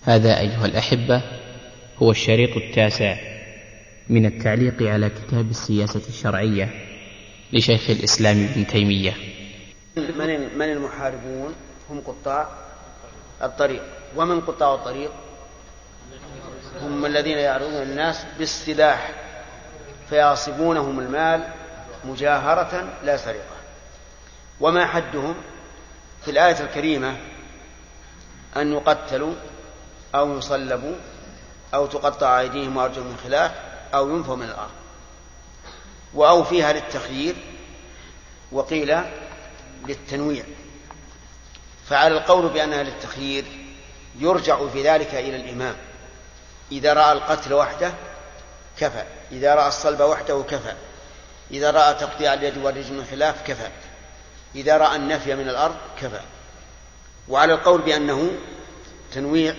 هذا أيها الأحبة هو الشريط 9 من التعليق على كتاب السياسة الشرعية لشيخ الإسلام ابن تيمية. من المحاربون؟ هم قطاع الطريق. ومن قطاع الطريق؟ هم الذين يعرضون الناس بالسلاح فيعصبونهم المال مجاهرة لا سرقة. وما حدهم في الآية الكريمة؟ أن يقتلوا أو يصلبوا أو تقطع أيديهم وأرجلهم من خلاف أو ينفوا من الأرض. وأو فيها للتخيير وقيل للتنويع. فعلى القول بأنها للتخيير يرجع في ذلك إلى الإمام. إذا رأى القتل وحده كفى، إذا رأى الصلب وحده كفى، إذا رأى تقطيع اليد والرجل من خلاف كفى، إذا رأى النفي من الأرض كفى. وعلى القول بأنه تنويع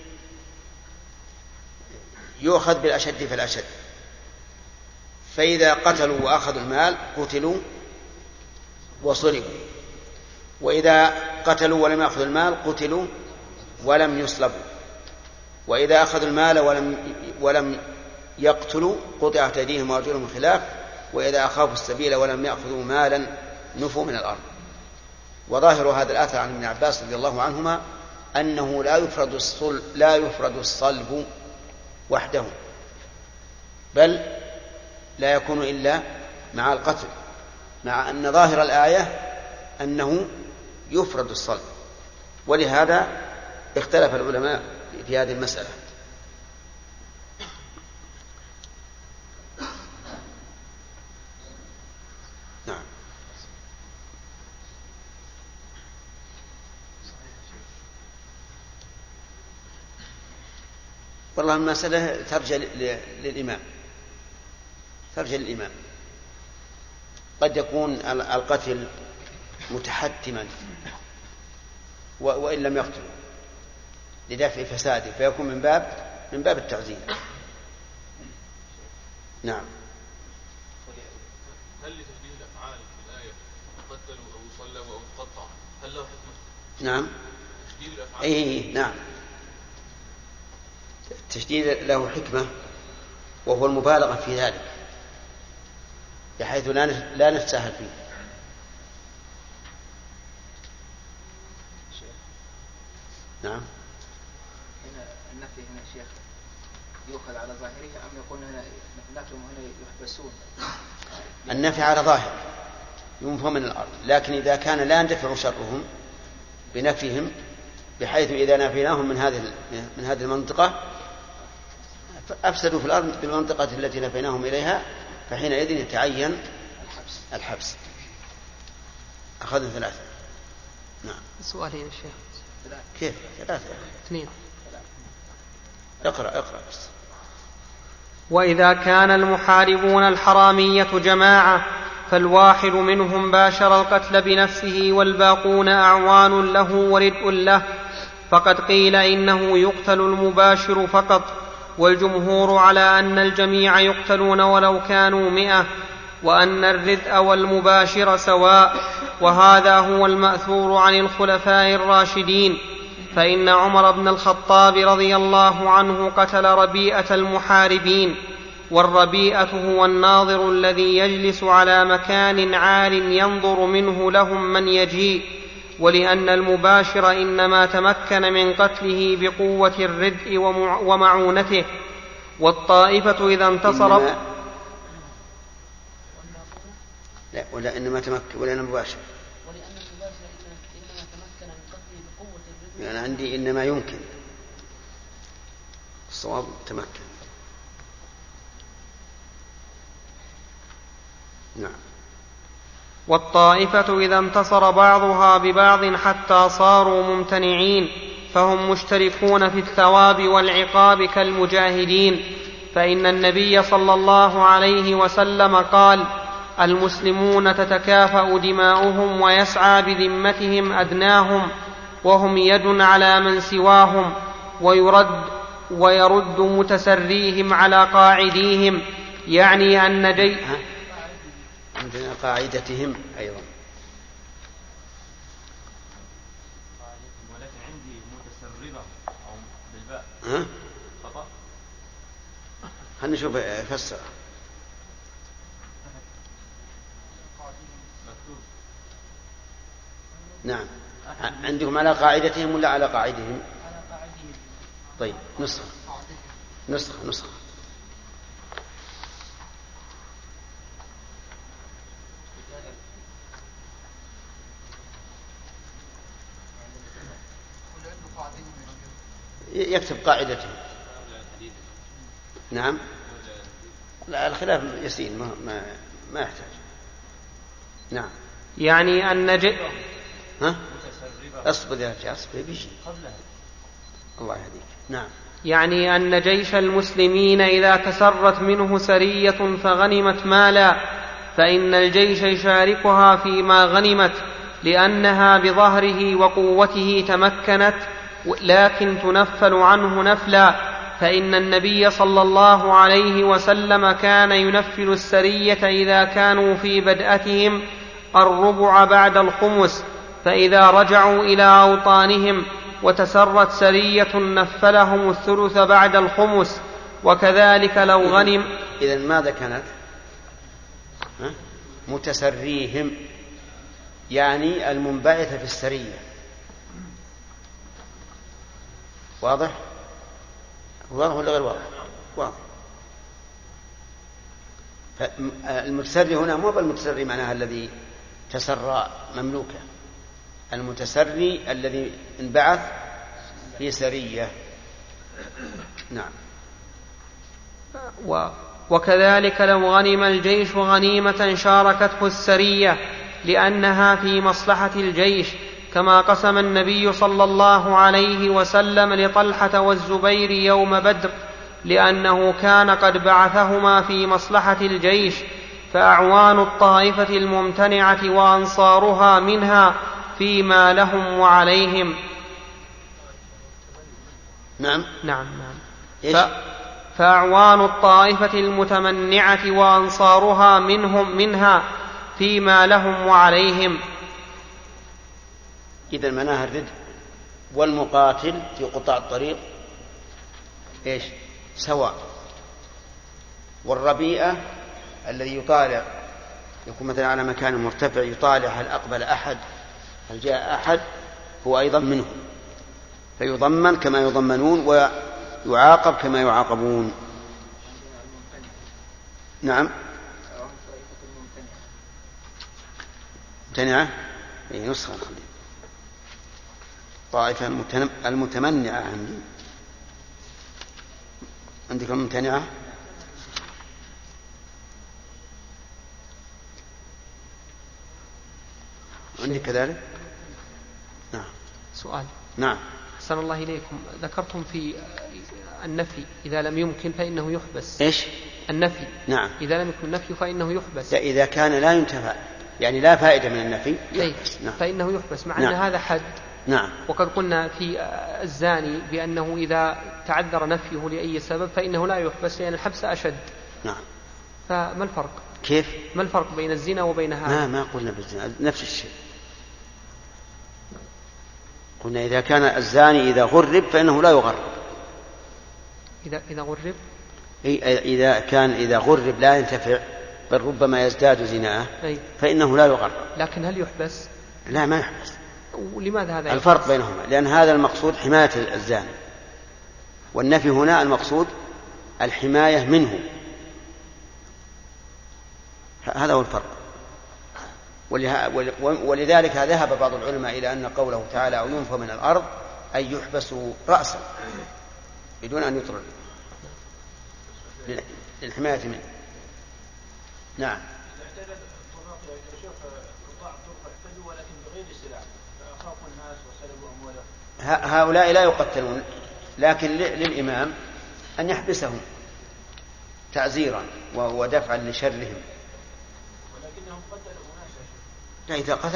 يؤخذ بالأشد فالأشد. فإذا قتلوا وأخذوا المال قتلوا وصلبوا، وإذا قتلوا ولم يأخذوا المال قتلوا ولم يصلبوا، وإذا أخذوا المال ولم يقتلوا قطعت أيديهم وأرجلهم من خلاف، وإذا أخافوا السبيل ولم يأخذوا مالا نفوا من الأرض. وظاهر هذا الآثر عن ابن عباس رضي الله عنهما أنه لا يفرد الصلب وحده، بل لا يكون إلا مع القتل، مع أن ظاهر الآية أنه يفرد الصلب. ولهذا اختلف العلماء في هذه المسألة. نعم. والله المسألة ترجع للإمام. قد يكون القتل متحتما وإن لم يقتل لدفع فساده فيكون من باب التعزير. نعم. هل لتشبيه الأفعال في الآية قتلوا أو صلبوا أو تقطعوا هل له حكمة؟ نعم. تشديد الأفعال. نعم. التشديد له حكمة، وهو المبالغة في ذلك بحيث لا نتساهل فيه. نعم. النفي هنا شيخ يؤخذ على ظاهره أم يكون هنا نفيهم هنا يحبسون؟ النفي على ظاهر ينفوا من الأرض، لكن إذا كان لا يندفع شرهم بنفيهم بحيث إذا نفيناهم من هذه المنطقة أفسدوا في الأرض بالمنطقة التي نفيناهم إليها، فحينئذ يتعين الحبس. أخذنا 3. نعم. سؤالين يا شيخ. كيف 3؟ 2. اقرأ بس. وإذا كان المحاربون الحرامية جماعة فالواحد منهم باشر القتل بنفسه والباقون أعوان له وردء له، فقد قيل إنه يقتل المباشر فقط، والجمهور على أن الجميع يقتلون ولو كانوا 100، وأن الردء والمباشر سواء. وهذا هو المأثور عن الخلفاء الراشدين، فإن عمر بن الخطاب رضي الله عنه قتل ربيئة المحاربين، والربيئة هو الناظر الذي يجلس على مكان عال ينظر منه لهم من يجيء، ولأن المباشر إنما تمكن من قتله بقوة الردء ومعونته. والطائفة إذا انتصر ولا إنما تمكن ولا مباشر، ولأن المباشر إنما تمكن من قتله بقوة الردء. يعني عندي إنما يمكن، الصواب تمكن. نعم. والطائفة إذا انتصر بعضها ببعض حتى صاروا ممتنعين فهم مشتركون في الثواب والعقاب كالمجاهدين، فإن النبي صلى الله عليه وسلم قال: المسلمون تتكافأ دماؤهم ويسعى بذمتهم أدناهم، وهم يد على من سواهم، ويرد متسريهم على قاعديهم، يعني أن عندنا قاعدتهم أيضا. ولكن عندي متسربة أو بالباء خلنا نشوف فسر. نعم، عندكم على قاعدتهم ولا على قاعدهم؟ طيب، نسخة. يكتب قاعدتهم. نعم، لا، الخلاف يسير، ما يحتاج. نعم، يعني أن أصبر يا رجال، أصبر بيجي الله يهديك. نعم، يعني أن جيش المسلمين إذا تسرت منه سرية فغنمت مالا فإن الجيش يشاركها فيما غنمت لأنها بظهره وقوته تمكنت، لكن تنفل عنه نفلا، فإن النبي صلى الله عليه وسلم كان ينفل السرية إذا كانوا في بدأتهم الربع بعد الخمس، فإذا رجعوا إلى أوطانهم وتسرت سرية نفلهم الثلث بعد الخمس. وكذلك لو غنم. إذن ماذا كانت؟ متسريهم، يعني المنبعثة في السرية. واضح ولا غير واضح؟ المتسري هنا مو بالمتسري معناها الذي تسرى مملوكا، المتسري الذي انبعث في سرية. نعم. وكذلك لو غنم الجيش غنيمة شاركته السرية لأنها في مصلحة الجيش، كما قسم النبي صلى الله عليه وسلم لطلحة والزبير يوم بدر، لأنه كان قد بعثهما في مصلحة الجيش، فأعوان الطائفة الممتنعة وأنصارها منها فيما لهم وعليهم. نعم. فأعوان الطائفة المتمنعة وأنصارها منها فيما لهم وعليهم. إذا معناها الردء والمقاتل في قطاع الطريق إيش سواء، والربيئة الذي يطالع يكون مثلا على مكان مرتفع يطالع هل أقبل أحد هل جاء أحد هو أيضا منه، فيضمن كما يضمنون ويعاقب كما يعاقبون. نعم، ممتنعة أي نسخة طائفة المتمنعة عندك الممتنعة. عندك كذلك. نعم. سؤال. نعم. أحسن الله إليكم، ذكرتم في النفي إذا لم يمكن فإنه يحبس. إيش؟ النفي. نعم. إذا لم يمكن النفي فإنه يحبس. إذا كان لا ينتفع يعني لا فائدة من النفي يحبس. نعم. فإنه يحبس مع نعم. أن هذا حد. نعم. وقد قلنا في الزاني بأنه إذا تعذر نفيه لأي سبب فإنه لا يحبس لأن الحبس أشد. نعم. فما الفرق؟ كيف؟ ما الفرق بين الزنا وبين هذا؟ ما قلنا بالزنا، نفس الشيء. قلنا إذا كان الزاني إذا غرب فإنه لا يغرب. إذا غرب؟ إذا غرب لا ينتفع بل ربما يزداد زناه فإنه لا يغرب. لكن هل يحبس؟ لا، ما يحبس. ولماذا هذا؟ الفرق بينهما لأن هذا المقصود حماية الزاني، والنفي هنا المقصود الحماية منه. هذا هو الفرق. ولذلك ذهب بعض العلماء إلى أن قوله تعالى أو ينفى من الأرض أي يحبسوا رأسا بدون أن يطرد للحماية منه. نعم. هؤلاء لا يقتلون، لكن للإمام أن يحبسهم تعزيرا ودفعا لشرهم. لا،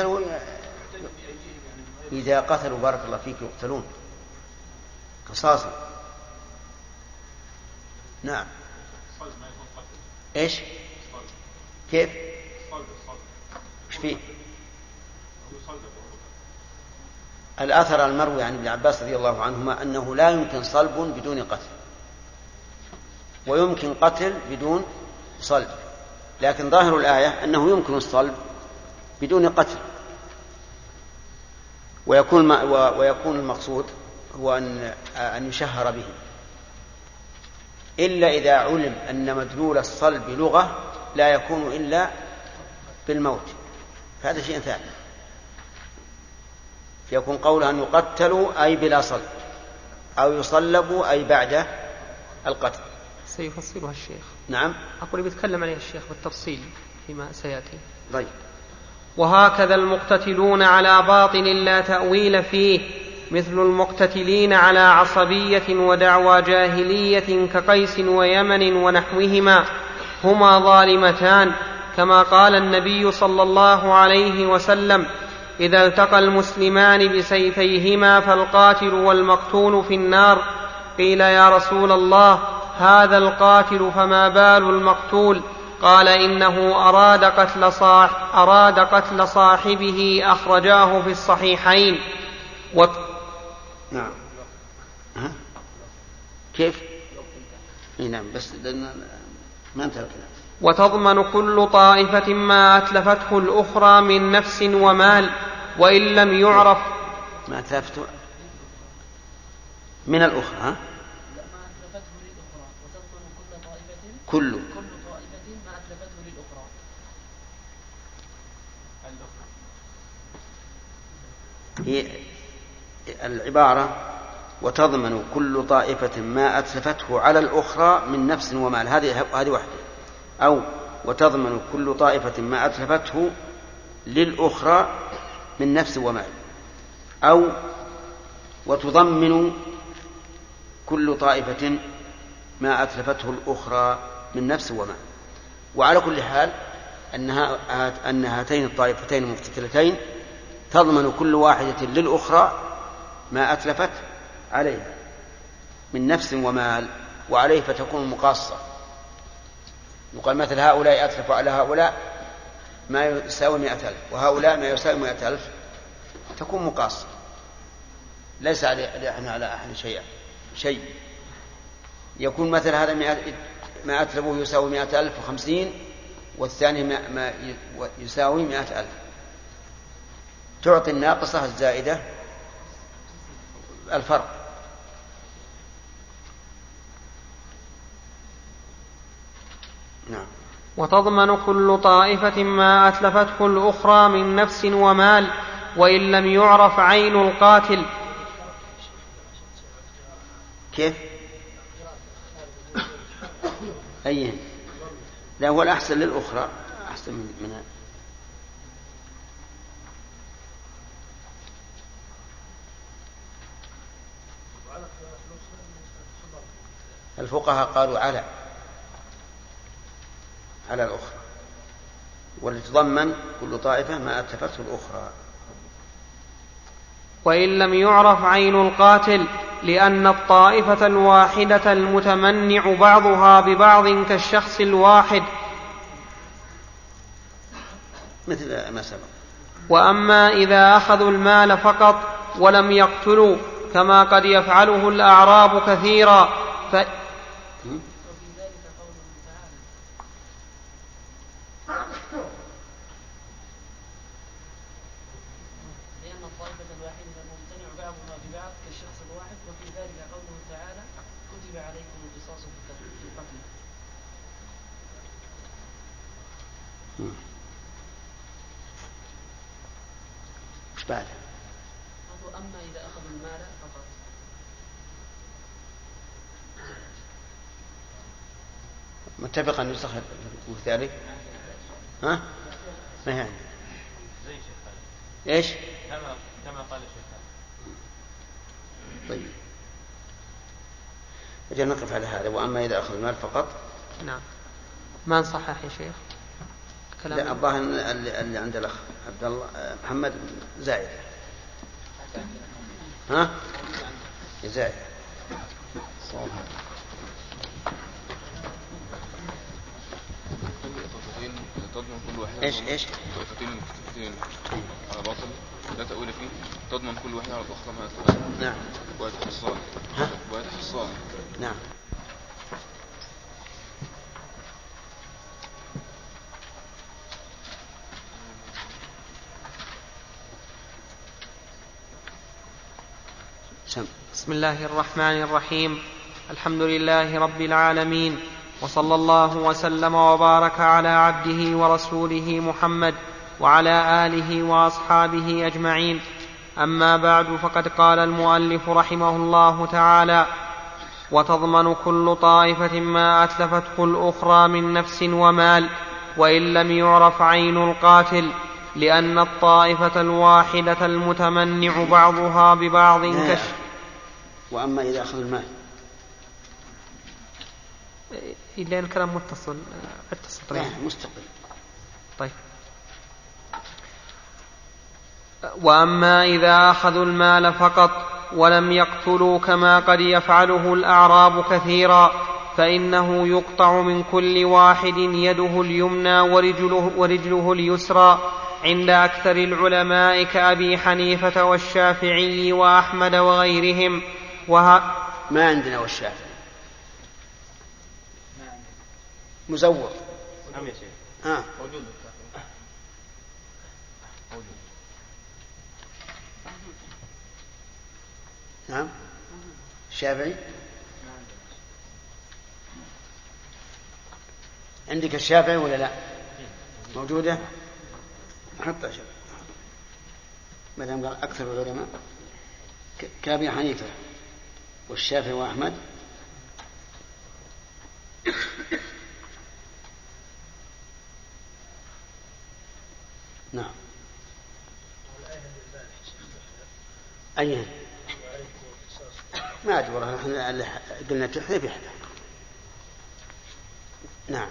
إذا قتلوا بارك الله فيك يقتلون قصاصا. نعم. إيش؟ كيف؟ إيش فيه؟ الأثر المروي عن ابن عباس رضي الله عنهما أنه لا يمكن صلب بدون قتل، ويمكن قتل بدون صلب، لكن ظاهر الآية أنه يمكن الصلب بدون قتل، ويكون المقصود هو أن يشهر به، إلا إذا علم أن مدلول الصلب لغة لا يكون إلا بالموت، فهذا شيء ثاني، فيكون قوله أن يقتلوا أي بلا صلب، أو يصلبوا أي بعد القتل. سيفصلها الشيخ. نعم، أقول بيتكلم عليه الشيخ بالتفصيل فيما سيأتي. طيب. وهكذا المقتتلون على باطل لا تأويل فيه، مثل المقتتلين على عصبية ودعوى جاهلية كقيس ويمن ونحوهما، هما ظالمتان، كما قال النبي صلى الله عليه وسلم: إذا التقى المسلمان بسيفيهما فالقاتل والمقتول في النار. قيل: يا رسول الله، هذا القاتل فما بال المقتول؟ قال: إنه أراد قتل صاحبه، أخرجاه في الصحيحين. نعم. كيف؟ نعم، بس ما انتهى الكلام. وتضمن كل طائفة ما أتلفته الأخرى من نفس ومال، وإن لم يعرف ما أتلفته من الأخرى. ما أتلفته للأخرى، وتضمن كل طائفة كل طائفة ما أتلفته للأخرى. هي العبارة وتضمن كل طائفة ما أتلفته على الأخرى من نفس ومال، هذه واحدة، أو وتضمن كل طائفة ما أتلفته للأخرى من نفس ومال، أو وتضمن كل طائفة ما أتلفته الأخرى من نفس ومال. وعلى كل حال أن هاتين الطائفتين المقتتلتين تضمن كل واحدة للأخرى ما أتلفت عليه من نفس ومال، وعليه فتكون مقاصة. يقال مثل هؤلاء أتلفوا على هؤلاء ما يساوي 100,000، وهؤلاء ما يساوي 100,000، تكون مقاصة، ليس على أحد شيء. يكون مثل هذا ما أتلفوه يساوي 100,050، والثاني ما يساوي 100,000، تعطي الناقصة الزائدة الفرق. نعم. وتضمن كل طائفة ما أتلفته الأخرى من نفس ومال، وإن لم يعرف عين القاتل. كيف؟ أيه؟ لا، هو الأحسن للأخرى، أحسن منها. الفقهاء قالوا على الأخرى، ولتضمن كل طائفة ما أتلفته الأخرى. وإن لم يعرف عين القاتل، لأن الطائفة الواحدة المتمنع بعضها ببعض كالشخص الواحد، مثل ما سبق. وأما إذا أخذوا المال فقط ولم يقتلوا، كما قد يفعله الأعراب كثيرا، لأن الطائفة الواحدة الممتنع بعضها ببعض كالشخص الواحد، وفي ذلك قوله تعالى: كتب عليكم القصاص في القتل. وش بعد؟ أما إذا أخذوا المال فقط. متفق أن يسخر ذلك؟ ها؟ ما يعني؟ إيش؟ كما قال الشيخ. طيب، أجل نقف على هذا. وأما إذا أخذ المال فقط. نعم، ما نصحح يا شيخ كلام. لا، الظاهر اللي عند الأخ عبد الله محمد زايد. ها؟ زايد. تضمن كل واحد ايش طائفتين مختلفتين على باطل لا تأويل فيه، تضمن كل واحد على الأخرى ما أتلفته. نعم. ويتحصان. نعم. كل بسم الله الرحمن الرحيم. الحمد لله رب العالمين، وصلى الله وسلم وبارك على عبده ورسوله محمد وعلى آله وأصحابه أجمعين. أما بعد، فقد قال المؤلف رحمه الله تعالى: وتضمن كل طائفة ما أتلفته الأخرى من نفس ومال، وإن لم يعرف عين القاتل، لأن الطائفة الواحدة المتمنع بعضها ببعض وأما إذا أخذ المال إلا الكلام متصل مستقل. طيب. وأما إذا أخذوا المال فقط ولم يقتلوا كما قد يفعله الأعراب كثيرا، فإنه يقطع من كل واحد يده اليمنى ورجله اليسرى عند أكثر العلماء كأبي حنيفة والشافعي وأحمد وغيرهم. ما عندنا والشافعي مزور. نعم يا شيخ. موجود. نعم. الشافعي عندك الشافعي ولا لا؟ موجودة. حطها شوف ما دام قال أكثر العلماء كأبي حنيفة والشافعي وأحمد. نعم. أيها ما أدبر قلنا تحذف يحذف. نعم.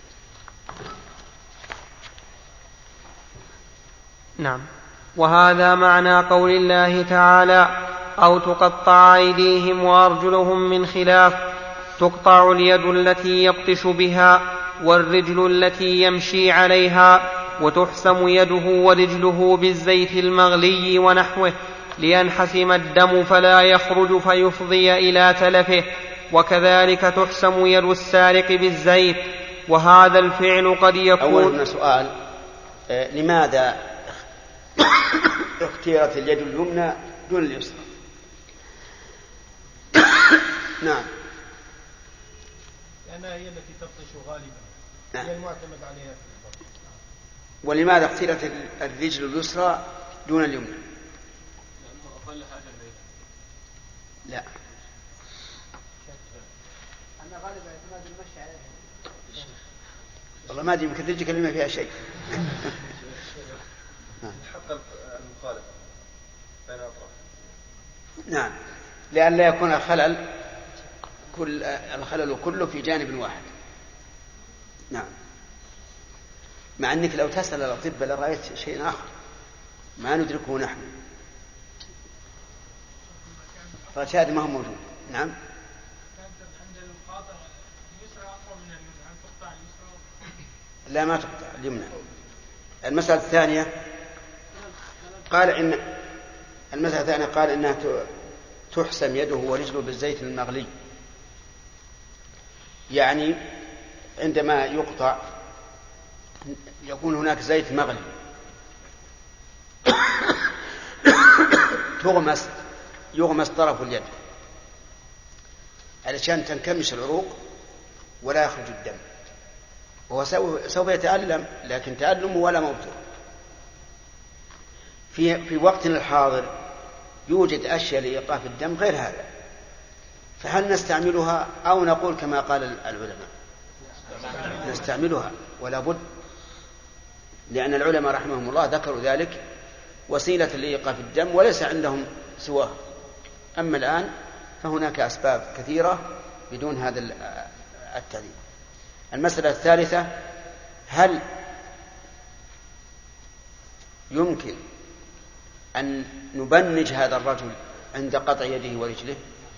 نعم. وهذا معنى قول الله تعالى: أو تقطع أيديهم وأرجلهم من خلاف. تقطع اليد التي يبطش بها والرجل التي يمشي عليها، وتحسم يده ورجله بالزيت المغلي ونحوه لينحسم الدم فلا يخرج فيفضي إلى تلفه. وكذلك تحسم يد السارق بالزيت. وهذا الفعل قد يكون. أولا سؤال: لماذا اختيرت اليد اليمنى دون اليسرى؟ نعم. لأنها هي التي تبطش غالبا. نعم. هي المعتمد عليها في البطش. ولماذا اختيرت الرجل اليسرى دون اليمنى؟ لأنه أقل حاجة إليها. لا. أنا غالبا اعتماد المشي عليها. والله ما أدري، يمكن تجي كلمة فيها شيء. حق المخالفة بين الأطراف. نعم، لأن لا يكون الخلل كله في جانب واحد. نعم. مع أنك لو تسأل الأطباء لرأيت شيء آخر ما ندركه نحن، فشاهد ما هو موجود. نعم. لا، ما تقطع اليمنى. المسألة الثانية قال إنها تحسم يده ورجله بالزيت المغلي، يعني عندما يقطع يكون هناك زيت مغلي يغمس طرف اليد علشان تنكمش العروق ولا يخرج الدم. وهو سوف يتألم، لكن تألمه ولا موته. في وقتنا الحاضر يوجد أشياء لإيقاف الدم غير هذا، فهل نستعملها أو نقول كما قال العلماء؟ نستعملها ولا بد، لأن العلماء رحمهم الله ذكروا ذلك وسيلة لإيقاف الدم وليس عندهم سواه. أما الآن فهناك أسباب كثيرة بدون هذا التعليم. المسألة الثالثة: هل يمكن أن نبنج هذا الرجل عند قطع يده ورجله،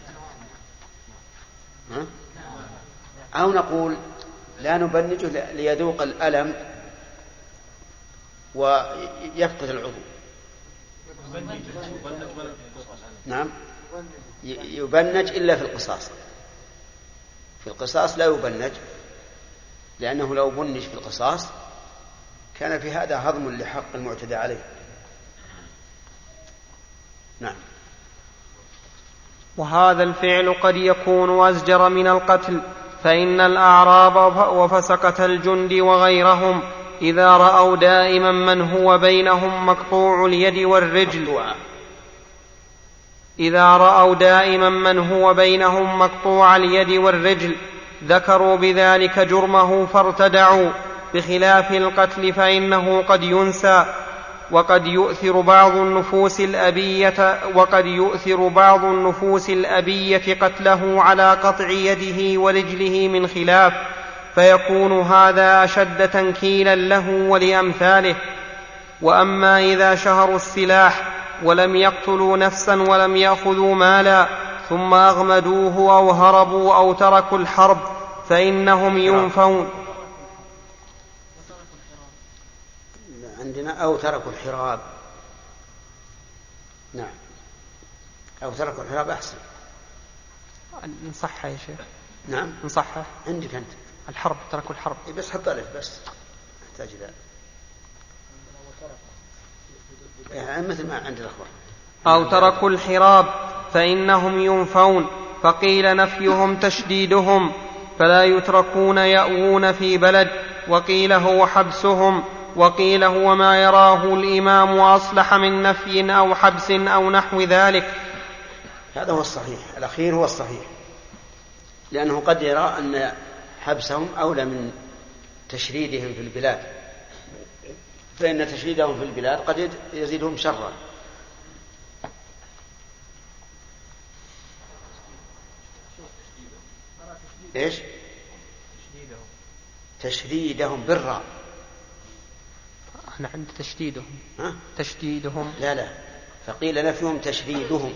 أو نقول لا نبنجه ليذوق الألم ويفقد العضو؟ نعم، يبنج إلا في القصاص. في القصاص لا يبنج، لأنه لو بنج في القصاص كان في هذا هضم لحق المعتدى عليه. نعم. وهذا الفعل قد يكون أزجر من القتل، فإن الأعراب وفسقة الجند وغيرهم إذا رأوا دائما من هو بينهم مقطوع اليد والرجل مقطوع اليد والرجل ذكروا بذلك جرمه فارتدعوا، بخلاف القتل فإنه قد ينسى، وقد يؤثر بعض النفوس الأبية قتله على قطع يده ورجله من خلاف، فيكون هذا أشد تنكيلا له ولأمثاله. وأما إذا شهروا السلاح ولم يقتلوا نفسا ولم يأخذوا مالا ثم أغمدوه أو هربوا أو تركوا الحرب فإنهم ينفون. عندنا أو تركوا الحراب. نعم، أو تركوا الحراب أحسن. نصحها يا شيخ. نعم نصحها عندك أنت الحرب، تركوا الحرب. بس حط ألف بس، أحتاج إلى يعني مثل ما عند الأخبار. أو تركوا الحراب فإنهم ينفون، فقيل نفيهم تشديدهم فلا يتركون يأوون في بلد، وقيل هو حبسهم، وقيل هو ما يراه الإمام أصلح من نفي أو حبس أو نحو ذلك. هذا هو الصحيح، الأخير هو الصحيح، لأنه قد يرى أن حبسهم أولى من تشريدهم في البلاد، فإن تشريدهم في البلاد قد يزيدهم شرا. إيش؟ تشريدهم بالراء. أنا عند تشديدهم. ها؟ تشديدهم. لا، فقيل نفيهم تشريدهم.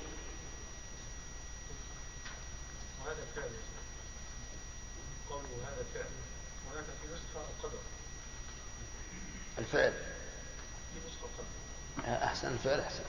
وهذا الفعل قوله هذا الفعل، هناك في نسخة القدر. الفعل في نسخة القدر. أحسن، الفعل أحسن.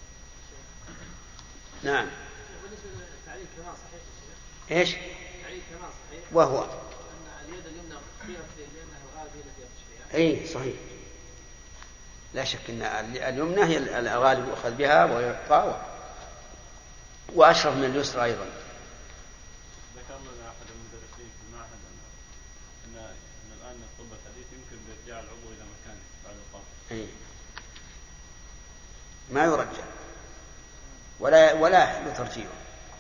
نعم. بالنسبة للتعليل كمان صحيح. إيش؟ التعليل كمان صحيح. وهو أن اليد اليمنى خيرت لأنها الغالب هي التي تشريعها. أي صحيح، لا شك أن اليمنى هي الغالب يؤخذ بها ويعطى، وأشرف من اليسرى أيضا. ذكر لنا أحد المدرسين في المعهد أن الآن الطب الحديث يمكن بإرجاع العضو إلى مكانه بعد القبض. ما يرجع ولا يحل ترجيعه.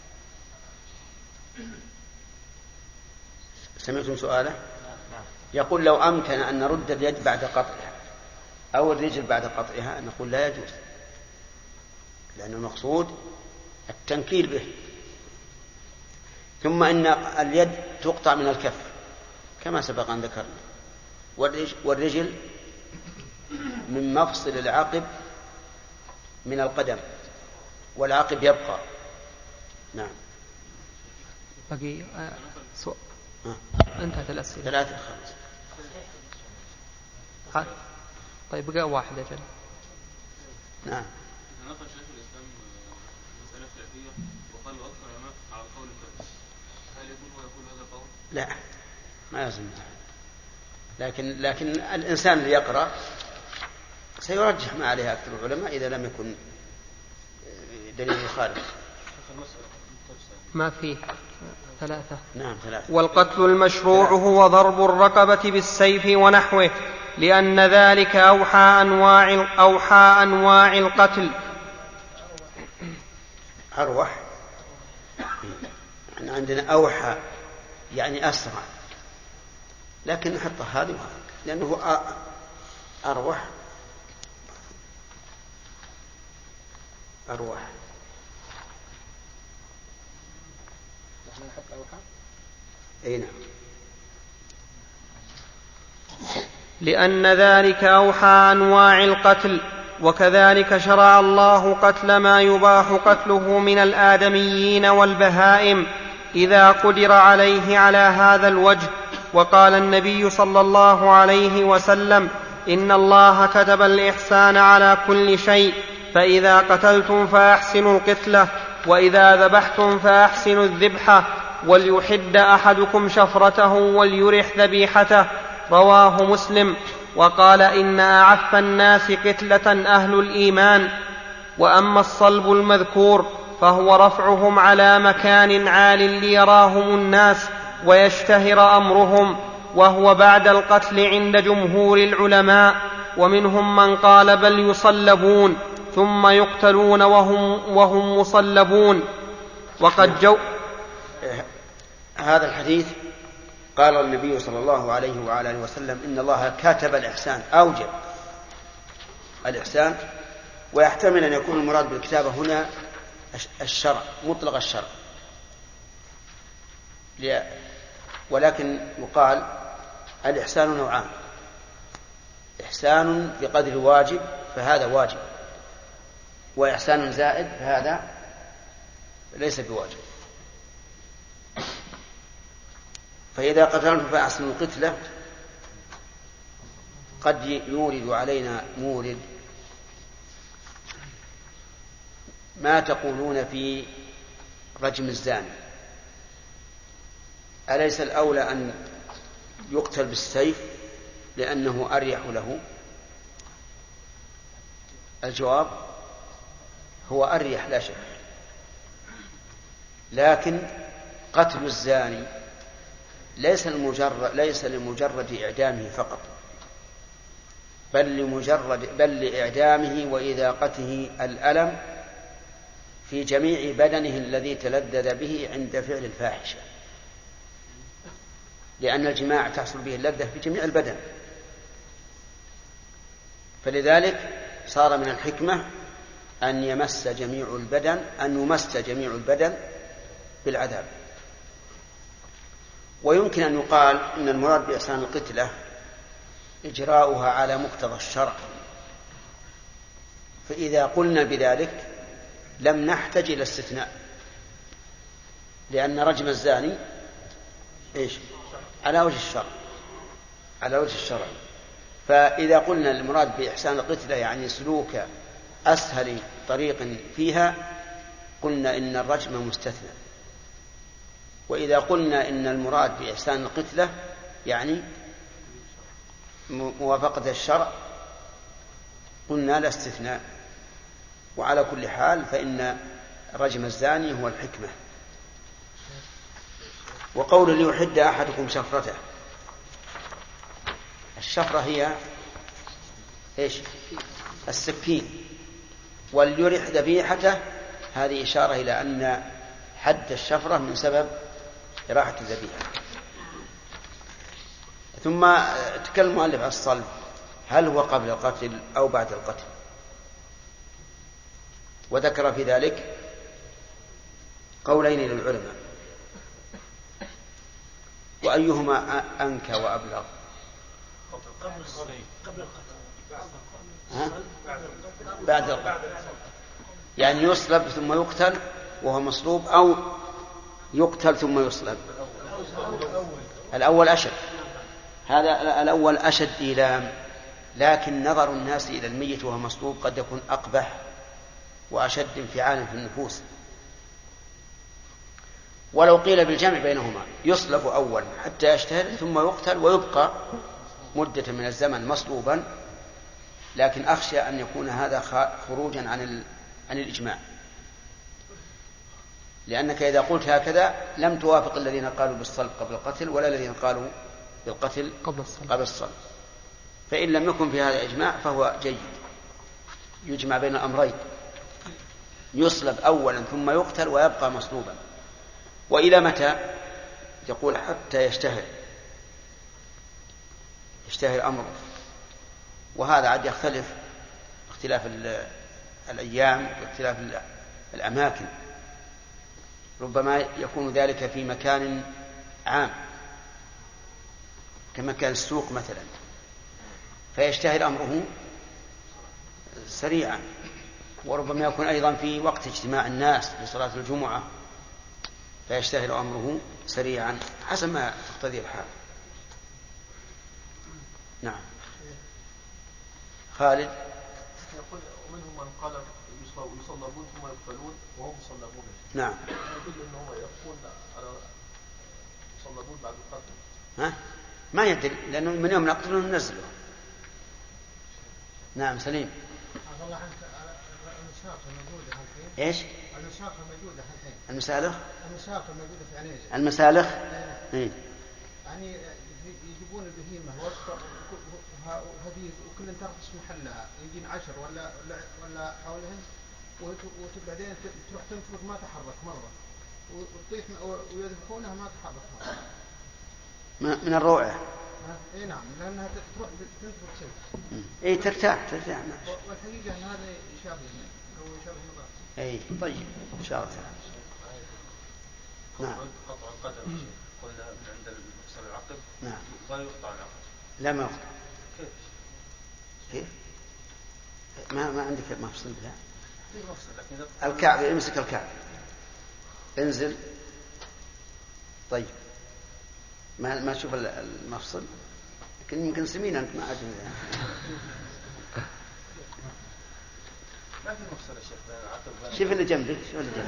سمعتم سؤاله؟ يقول لو أمكن أن نرد اليد بعد قطعها أو الرجل بعد قطعها، نقول لا يجوز، لأن المقصود التنكيل به. ثم إن اليد تقطع من الكف كما سبق أن ذكرنا، والرجل من مفصل العقب من القدم، والعقب يبقى. نعم. بقي سؤال. انتهت الأسئلة. 3 5. طيب بقى واحد أجل. نعم. نقل شيخ الإسلام مسألة خلافية وقال أكثر العلماء على القول الثالث، هل يقول هذا القول؟ لا، ما يلزم، لكن الإنسان اللي يقرأ سيرجح ما عليه أكثر العلماء إذا لم يكن دليل يخالف. ما فيه 3. نعم 3. والقتل المشروع هو ضرب الرقبة بالسيف ونحوه، لأن ذلك أوحى أنواع القتل. أروح، يعني عندنا أوحى يعني أسرع، لكن نحط هذه لأنه أروح. أي نعم. لأن ذلك أوحى أنواع القتل، وكذلك شرع الله قتل ما يباح قتله من الآدميين والبهائم إذا قدر عليه على هذا الوجه. وقال النبي صلى الله عليه وسلم: إن الله كتب الإحسان على كل شيء، فإذا قتلتم فأحسنوا القتلة، وإذا ذبحتم فأحسنوا الذبحة، وليحد أحدكم شفرته وليرح ذبيحته. رواه مسلم. وقال: إن أعف الناس قتلة أهل الإيمان. وأما الصلب المذكور فهو رفعهم على مكان عال ليراهم الناس ويشتهر أمرهم، وهو بعد القتل عند جمهور العلماء، ومنهم من قال بل يصلبون ثم يقتلون وهم مصلبون. وقد هذا الحديث قال النبي صلى الله عليه وعلى آله وسلم إن الله كتب الإحسان، أوجب الإحسان، ويحتمل أن يكون المراد بالكتابة هنا الشرع، مطلق الشرع، ولكن يقال الإحسان نوعان: إحسان بقدر واجب فهذا واجب، وإحسان زائد فهذا ليس بواجب. فإذا قتلتم فأحسنوا القتلة قد يورد علينا مورد: ما تقولون في رجم الزاني؟ أليس الأولى أن يقتل بالسيف لأنه أريح له؟ الجواب هو أريح لا شك، لكن قتل الزاني ليس لمجرد إعدامه فقط، بل لإعدامه وإذاقته الألم في جميع بدنه الذي تلذذ به عند فعل الفاحشة، لأن الجماع تحصل به اللذة في جميع البدن. فلذلك صار من الحكمة أن يمس جميع البدن بالعذاب. ويمكن أن يقال إن المراد بإحسان القتلة إجراؤها على مقتضى الشرع، فإذا قلنا بذلك لم نحتج إلى استثناء، لأن رجم الزاني على وجه الشرع. فإذا قلنا المراد بإحسان القتلة يعني سلوك أسهل طريق فيها، قلنا إن الرجم مستثنى. وإذا قلنا إن المراد بإحسان القتلة يعني موافقة الشرع، قلنا لا استثناء. وعلى كل حال فإن رجم الزاني هو الحكمة. وقول ليحد أحدكم شفرته، الشفرة هي السكين، وليرح ذبيحته، هذه إشارة إلى أن حد الشفرة من سبب إراحة الذبيحة. ثم تكلم المؤلف عن الصلب، هل هو قبل القتل أو بعد القتل؟ وذكر في ذلك قولين للعلماء، وأيهما أنكى وأبلغ؟ بعد القتل، يعني يصلب ثم يقتل وهو مصلوب، أو يقتل ثم يصلب. الأول أشد، هذا الأول أشد إيلام، لكن نظر الناس إلى الميت وهو مصلوب قد يكون أقبح وأشد انفعالا في النفوس. ولو قيل بالجمع بينهما، يصلب أولا حتى يشتهر ثم يقتل ويبقى مدة من الزمن مصلوبا، لكن أخشى أن يكون هذا خروجا عن الإجماع، لأنك إذا قلت هكذا لم توافق الذين قالوا بالصلب قبل القتل ولا الذين قالوا بالقتل قبل الصلب. فإن لم يكن في هذا إجماع فهو جيد، يجمع بين الأمرين، يصلب أولا ثم يقتل ويبقى مصلوبا. وإلى متى؟ يقول حتى يشتهر أمره، وهذا عاد يختلف اختلاف الأيام واختلاف الأماكن، ربما يكون ذلك في مكان عام كمكان السوق مثلا، فيشتهر أمره سريعا، وربما يكون أيضا في وقت اجتماع الناس لصلاة الجمعة فيشتهر أمره سريعا حسب ما تقتضي الحال. نعم. خالد يقول ومنهم من قال يصلبون ثم يقتلون وهم مصلبون. نعم. يقول انهم يقول على يصلبون بعد القتل. ها؟ ما يدري، لأنه من يوم نقتلهم ننزله. نعم سليم. الله عنك إيش؟ المسالخ الموجودة الحين. المسالخ؟ المسالخ الموجودة في عنيزة. المسالخ؟ إيه. يعني يجيبون البهيمة وهذه وكل ترخص محلها، يجين 10 ولا حولهم، وبعدين تروح تنفذ ما تحرك مرة، وتطيح ويذبحونها ما تحرك مرة. من الروعة. اي نعم، لانها تروح تنفذ شيء. اي ترتاح. والحقيقة ان هذا يشابه مضاد. اي طيب ان شاء الله تعالى. نعم. قطع القدم قلنا من عند المفصل العقب. نعم. لا يقطع العقب. لا ما يقطع. كيف؟ ما عندك مفصل لا. الكعب امسك الكعب. انزل. طيب. ما تشوف المفصل. لكن يمكن سمين انت ما عاد. ما في مفصل يا شيخ بين العقب. شوف اللي جنبك.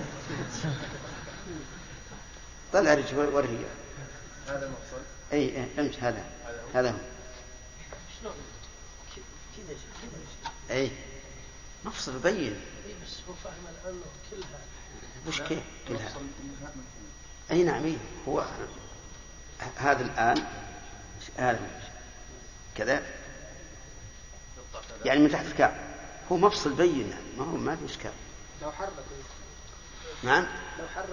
طلع رجل ورهي. هذا المفصل. اي امشي هذا هو. شلون كذا اي مفصل بين. بس هو فاهم الان كلها. وش كيف كلها؟ اي نعم هو هذا الان هذا كذا يعني من تحت الكعب هو مفصل بين يعني ما في اشكال. لو حرك. نعم. لو حرك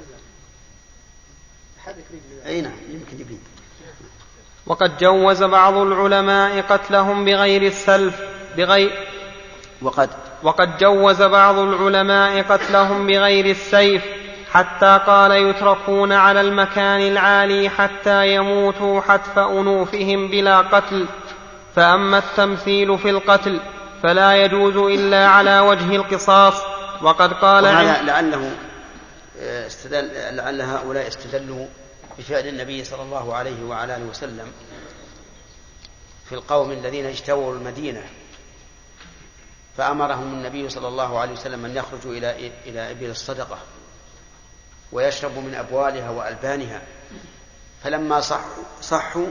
حرك رجله. اي نعم يمكن يبين. وقد جوز بعض العلماء قتلهم بغير السلف وقد جوز بعض العلماء قتلهم بغير السيف، حتى قال يتركون على المكان العالي حتى يموتوا حتف أنوفهم بلا قتل. فأما التمثيل في القتل فلا يجوز إلا على وجه القصاص. وقد قال لعل هؤلاء استدلوا بفعل النبي صلى الله عليه وعلى آله وسلم في القوم الذين اجتووا المدينة، فأمرهم النبي صلى الله عليه وسلم أن يخرجوا إلى إبل الصدقة ويشربوا من أبوالها وألبانها، فلما صحوا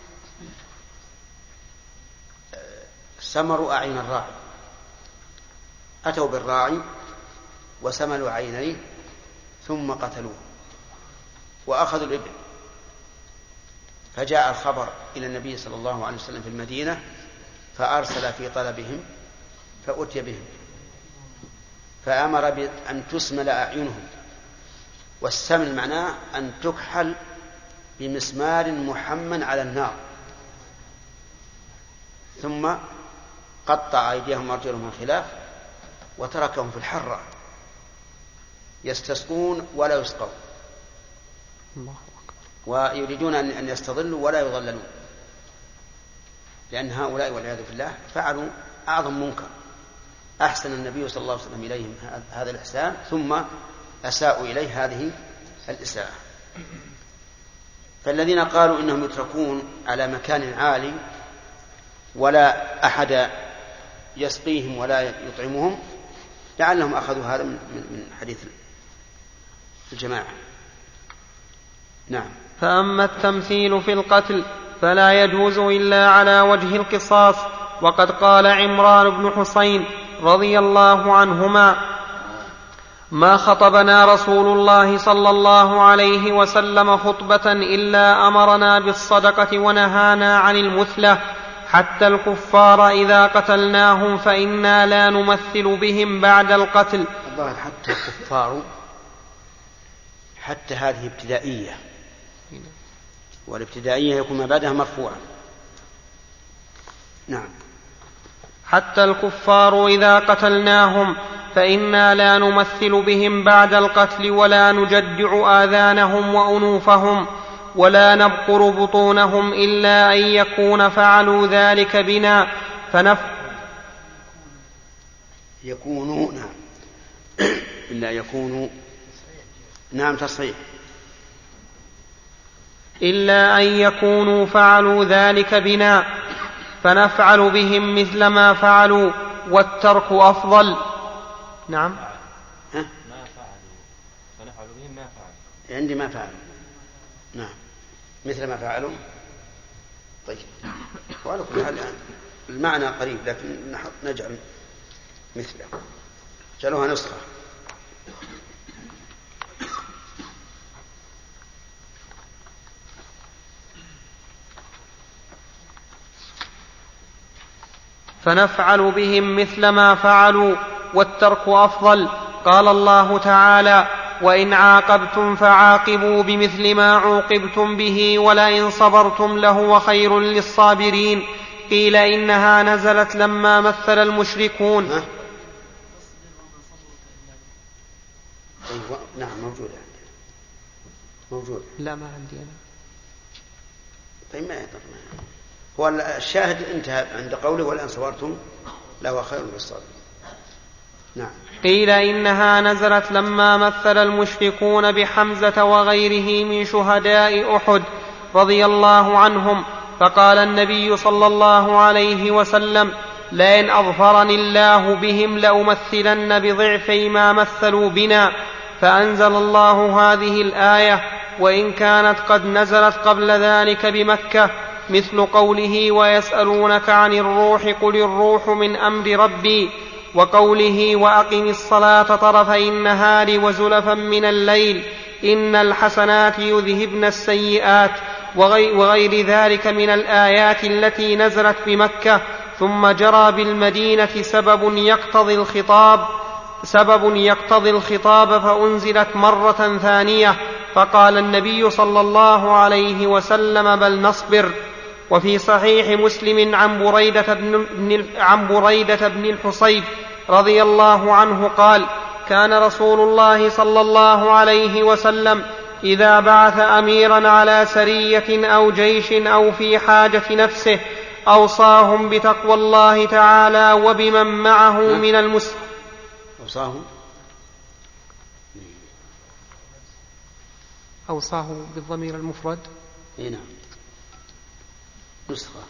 سمروا أعين الراعي، أتوا بالراعي وسملوا عينيه ثم قتلوه وأخذوا الإبل. فجاء الخبر إلى النبي صلى الله عليه وسلم في المدينة فأرسل في طلبهم فأتي بهم، فأمر بأن تسمل أعينهم، والسمل معناه أن تكحل بمسمار محمى على النار، ثم قطع أيديهم وأرجلهم من خلاف وتركهم في الحرة يستسقون ولا يسقون، ويريدون أن يستظلوا ولا يظللون، لأن هؤلاء والعياذ بالله فعلوا أعظم منكر. أحسن النبي صلى الله عليه وسلم إليهم هذا الإحسان ثم أساءوا إليه هذه الإساءة. فالذين قالوا إنهم يتركون على مكان عالي ولا أحد يسقيهم ولا يطعمهم لعلهم أخذوا هذا من حديث الجماعة. نعم. فأما التمثيل في القتل فلا يجوز إلا على وجه القصاص. وقد قال عمران بن حسين رضي الله عنهما: ما خطبنا رسول الله صلى الله عليه وسلم خطبة إلا أمرنا بالصدقة ونهانا عن المثلة، حتى الكفار إذا قتلناهم فإنا لا نمثل بهم بعد القتل. حتى الكفار، حتى هذه ابتدائية، والابتدائية يكون ما بعدها مرفوعا. نعم. حتى الكفار إذا قتلناهم فإنا لا نمثل بهم بعد القتل ولا نجدع آذانهم وأنوفهم ولا نبقر بطونهم إلا أن يكون فعلوا ذلك بنا يكونوا. نعم. إلا يكونوا. نعم تصحيح. إلا أن يكونوا فعلوا ذلك بنا فنفعل بهم مثل ما فعلوا والترك أفضل. نعم. ما فعلوا فنفعل بهم ما فعلوا. عندي ما فعلوا. نعم مثل ما فعلوا. طيب وعلى كل حال المعنى قريب لكن نجعل مثله. جعلوها نسخة. فنفعل بهم مثل ما فعلوا والترك أفضل. قال الله تعالى: وإن عاقبتم فعاقبوا بمثل ما عوقبتم به ولئن صبرتم لهو خير للصابرين. قيل إنها نزلت لما مثل المشركون. أيوة نعم موجودة. موجود. لا ما عندي أنا. طيب ما يضر. هو الشاهد انتهى عند قوله ولئن صبرتم لهو خير للصابرين. نعم. قيل إنها نزلت لما مثل المشركون بحمزة وغيره من شهداء أحد رضي الله عنهم، فقال النبي صلى الله عليه وسلم: لئن أظفرني الله بهم لأمثلن بضعفي ما مثلوا بنا. فأنزل الله هذه الآية: وإن كانت قد نزلت قبل ذلك بمكة، مثل قوله: ويسألونك عن الروح قل الروح من أمر ربي، وقوله: وأقم الصلاة طرفي النهار وزلفا من الليل إن الحسنات يذهبن السيئات، وغير ذلك من الآيات التي نزلت بمكة. ثم جرى بالمدينة سبب يقتضي الخطاب فأنزلت مرة ثانية، فقال النبي صلى الله عليه وسلم: بل نصبر. وفي صحيح مسلم عن بريدة بن الحصيب رضي الله عنه قال: كان رسول الله صلى الله عليه وسلم إذا بعث أميرا على سرية أو جيش أو في حاجة نفسه أوصاهم بتقوى الله تعالى وبمن معه من المسلمين. أوصاه بالضمير المفرد. نعم. نسخة.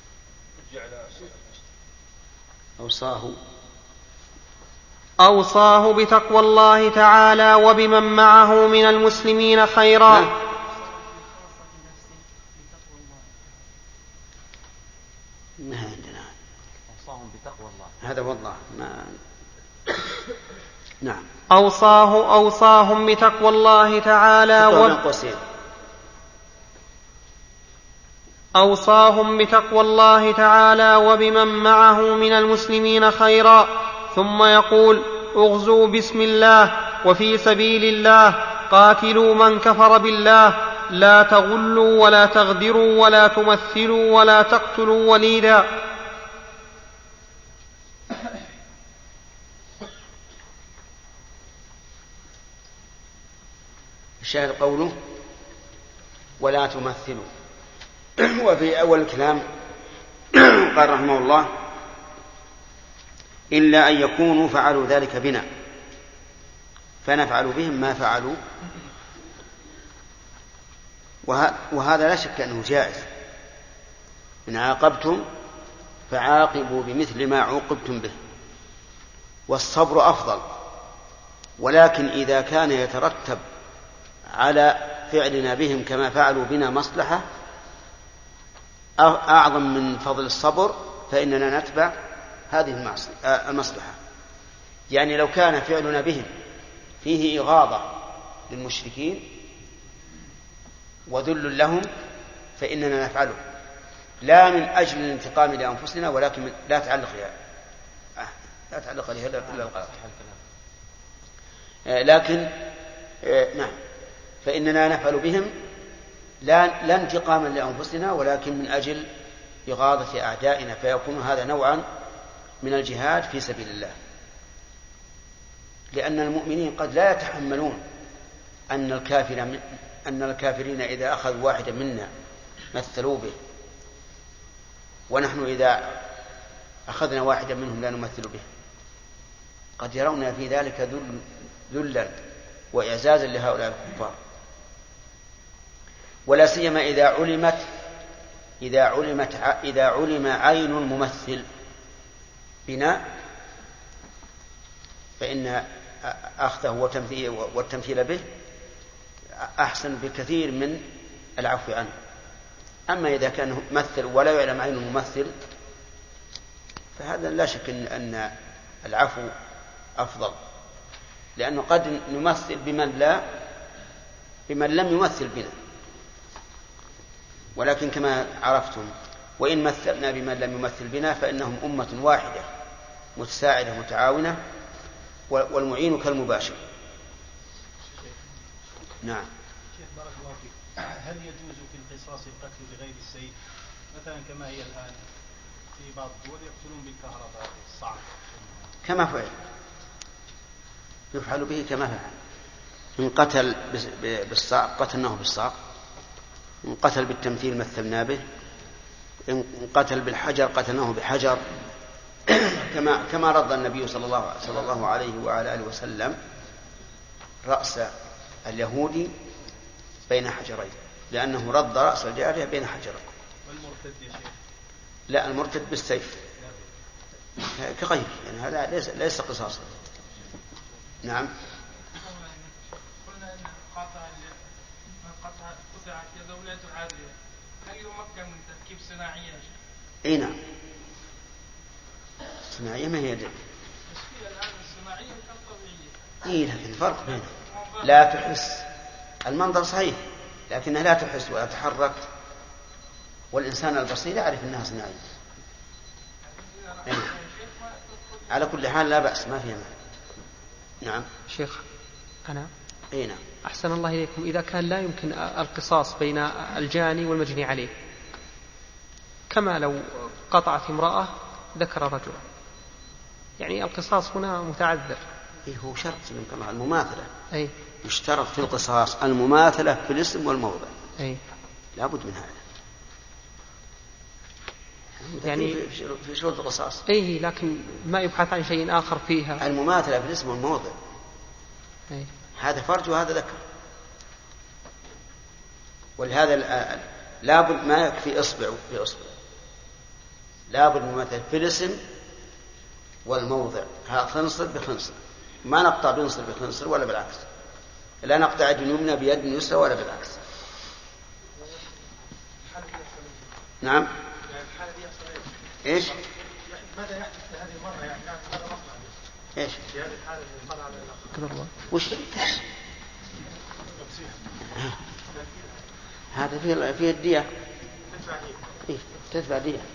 أوصاه بتقوى الله تعالى وبمن معه من المسلمين خيرا. ما عندنا. أوصاهم بتقوى الله. هذا والله ما. نعم. أوصاهم بتقوى الله تعالى أوصاهم بتقوى الله تعالى وبمن معه من المسلمين خيرا. ثم يقول: اغزوا بسم الله وفي سبيل الله، قاتلوا من كفر بالله، لا تغلوا ولا تغدروا ولا تمثلوا ولا تقتلوا وليدا. الشاهد قوله: ولا تمثلوا. وفي أول الكلام قال رحمه الله: إلا أن يكونوا فعلوا ذلك بنا فنفعل بهم ما فعلوا. وهذا لا شك أنه جائز. إن عاقبتم فعاقبوا بمثل ما عوقبتم به، والصبر أفضل. ولكن إذا كان يترتب على فعلنا بهم كما فعلوا بنا مصلحة أعظم من فضل الصبر، فإننا نتبع هذه المصلحة. يعني لو كان فعلنا بهم فيه إغاظة للمشركين وذل لهم فإننا نفعله، لا من أجل الانتقام لأنفسنا، ولكن لا تعلق لها إلا الغلط. لكن نعم، فإننا نفعل بهم لا انتقاما لأنفسنا، ولكن من أجل إغاظة أعدائنا، فيكون هذا نوعا من الجهاد في سبيل الله. لأن المؤمنين قد لا يتحملون أن الكافرين إذا أخذوا واحدا منا مثلوا به، ونحن إذا أخذنا واحدا منهم لا نمثل به. قد يرون في ذلك ذلا وإعزازا لهؤلاء الكفار، ولا سيما إذا علم عين الممثل بنا، فإن أخذه والتمثيل به أحسن بكثير من العفو عنه. أما إذا كان مثل ولا يعلم عين الممثل فهذا لا شك أن العفو أفضل، لأنه قد نمثل بمن لم يمثل بنا، ولكن كما عرفتم وإن مثلنا بمن لم يمثل بنا فإنهم أمة واحدة متساعدة متعاونة، والمعين كالمباشر. نعم. شيخ بارك الله فيك، هل يجوز في القصاص القتل بغير السيف مثلا كما هي الآن في بعض الدول يقتلون بالكهرباء الصعق كما فعل، يفعل به كما فعل. إن قتل بالصعق قتلناه بالصعق، إن قتل بالتمثيل مثلنا به، إن قتل بالحجر قتلناه بحجر، كما رد النبي صلى الله عليه وعلى آله وسلم رأس اليهودي بين حجرين، لأنه رد رأس الجارية بين حجرين. والمرتد يا شيخ؟ لا، المرتد بالسيف كغيره، يعني هذا ليس قصاصا. نعم. قلنا ان قطعت يد ولاة عادية، هل يمكن من تركيب صناعية يا شيخ؟ اي نعم، صناعية ما هي يد. بس في الآن الصناعية كالطبيعية. اي لكن فرق بينهم، لا تحس، المنظر صحيح لكنها لا تحس ولا تتحرك، والإنسان البصير يعرف أنها صناعية. على كل حال لا بأس، ما فيها مانع. نعم. شيخ أنا أي نعم. أحسن الله إليكم، إذا كان لا يمكن القصاص بين الجاني والمجني عليه، كما لو قطعت امرأة ذكر رجل، يعني القصاص هنا متعذر. إيه هو شرط من المماثلة. أي يشترط في القصاص المماثلة في الاسم والموضع. أي لابد من هذا، يعني في شروط القصاص. أي لكن ما يبحث عن شيء آخر فيها. المماثلة في الاسم والموضع. أي. هذا فرج وهذا ذكر، ولهذا لابد ما يكفي إصبع بإصبع، لابد مماثلة في الاسم والموضع. خنصر بخنصر، ما نقطع بنصر بخنصر ولا بالعكس، لا نقطع يد يمنى بيد يسرى ولا بالعكس. نعم. ايش؟ ماذا يحدث في هذه المرة؟ يعني هذا مصنع ايش؟ في هذه الحالة المرأة وش؟ هذا فيه الدية. تدفع دية.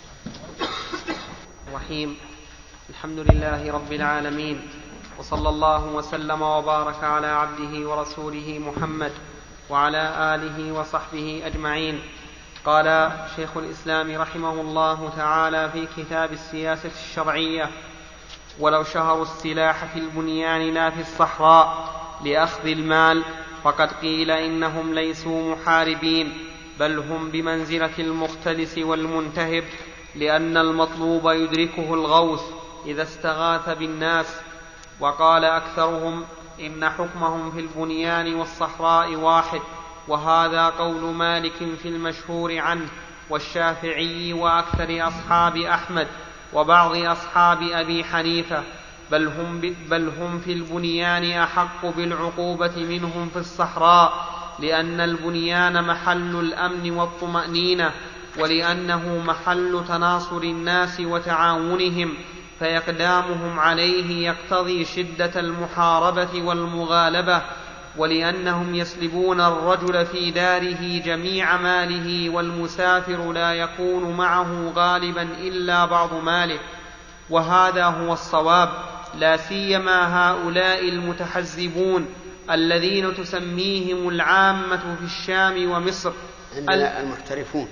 الرحيم. الحمد لله رب العالمين، وصلى الله وسلم وبارك على عبده ورسوله محمد وعلى آله وصحبه أجمعين. قال شيخ الإسلام رحمه الله تعالى في كتاب السياسة الشرعية: ولو شهروا السلاح في البنيان لا في الصحراء لأخذ المال، فقد قيل إنهم ليسوا محاربين، بل هم بمنزلة المختلس والمنتهب، لأن المطلوب يدركه الغوث إذا استغاث بالناس. وقال أكثرهم إن حكمهم في البنيان والصحراء واحد، وهذا قول مالك في المشهور عنه، والشافعي وأكثر أصحاب أحمد وبعض أصحاب أبي حنيفة، بل هم في البنيان أحق بالعقوبة منهم في الصحراء، لأن البنيان محل الأمن والطمأنينة، ولأنه محل تناصر الناس وتعاونهم، فإقدامهم عليه يقتضي شدة المحاربة والمغالبة، ولأنهم يسلبون الرجل في داره جميع ماله، والمسافر لا يكون معه غالبا إلا بعض ماله، وهذا هو الصواب، لا سيما هؤلاء المتحزبون الذين تسميهم العامة في الشام ومصر المحترفون.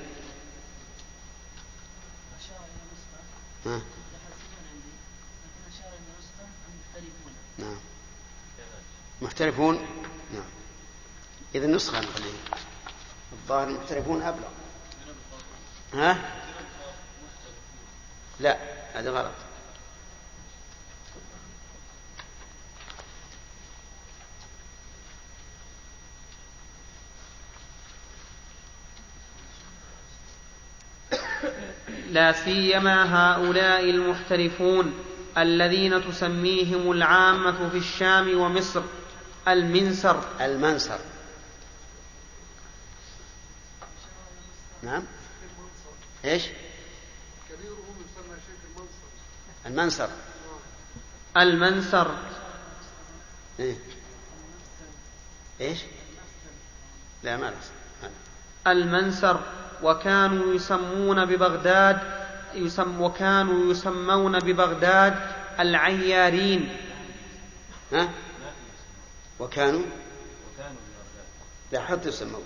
نعم. محترفون. نعم. إذا النسخة نخليه، الظاهر المحترفون أبلغ. ها؟ لا، هذا غلط. لا سيما هؤلاء المحترفون الذين تسميهم العامة في الشام ومصر المنصر. نعم. ايش؟ كبيرهم يسمى شيخ المنصر. المنصر. المنسر. إيش؟ لا ما المنسر. وكانوا يسمون ببغداد العيارين. ها؟ وكانوا لا حتى يسمون.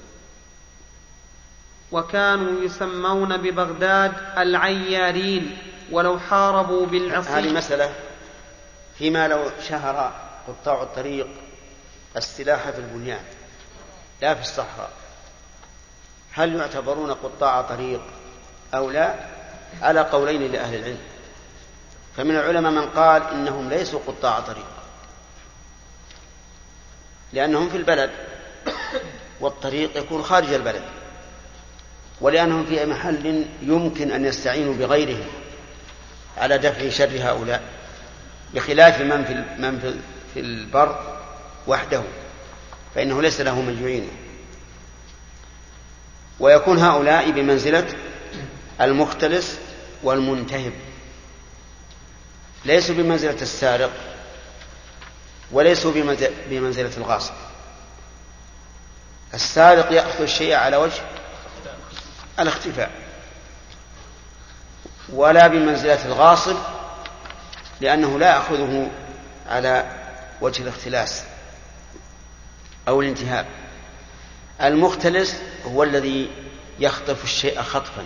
وكانوا يسمون ببغداد العيارين ولو حاربوا بالعصي. هذه مسألة فيما لو شهر قطاع الطريق السلاح في البنيان لا في الصحراء، هل يعتبرون قطاع طريق أو لا؟ على قولين لأهل العلم. فمن العلماء من قال إنهم ليسوا قطاع طريق لأنهم في البلد والطريق يكون خارج البلد، ولأنهم في محل يمكن أن يستعينوا بغيرهم على دفع شر هؤلاء، بخلاف من في البر وحده فإنه ليس له من يعينه. ويكون هؤلاء بمنزلة المختلس والمنتهب، ليسوا بمنزلة السارق وليسوا بمنزلة الغاصب. السارق يأخذ الشيء على وجه الاختفاء، ولا بمنزلة الغاصب لأنه لا يأخذه على وجه الاختلاس أو الانتهاب. المختلس هو الذي يخطف الشيء خطفا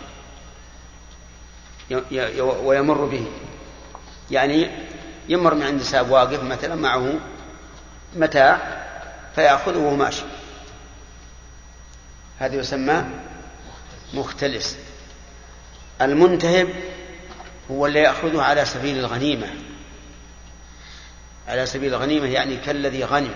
ويمر به، يعني يمر من عند ساب واقف مثلا معه متاع فيأخذه وهو ماشي، هذا يسمى مختلس. المنتهب هو اللي يأخذه على سبيل الغنيمة، على سبيل الغنيمة يعني كالذي غنم،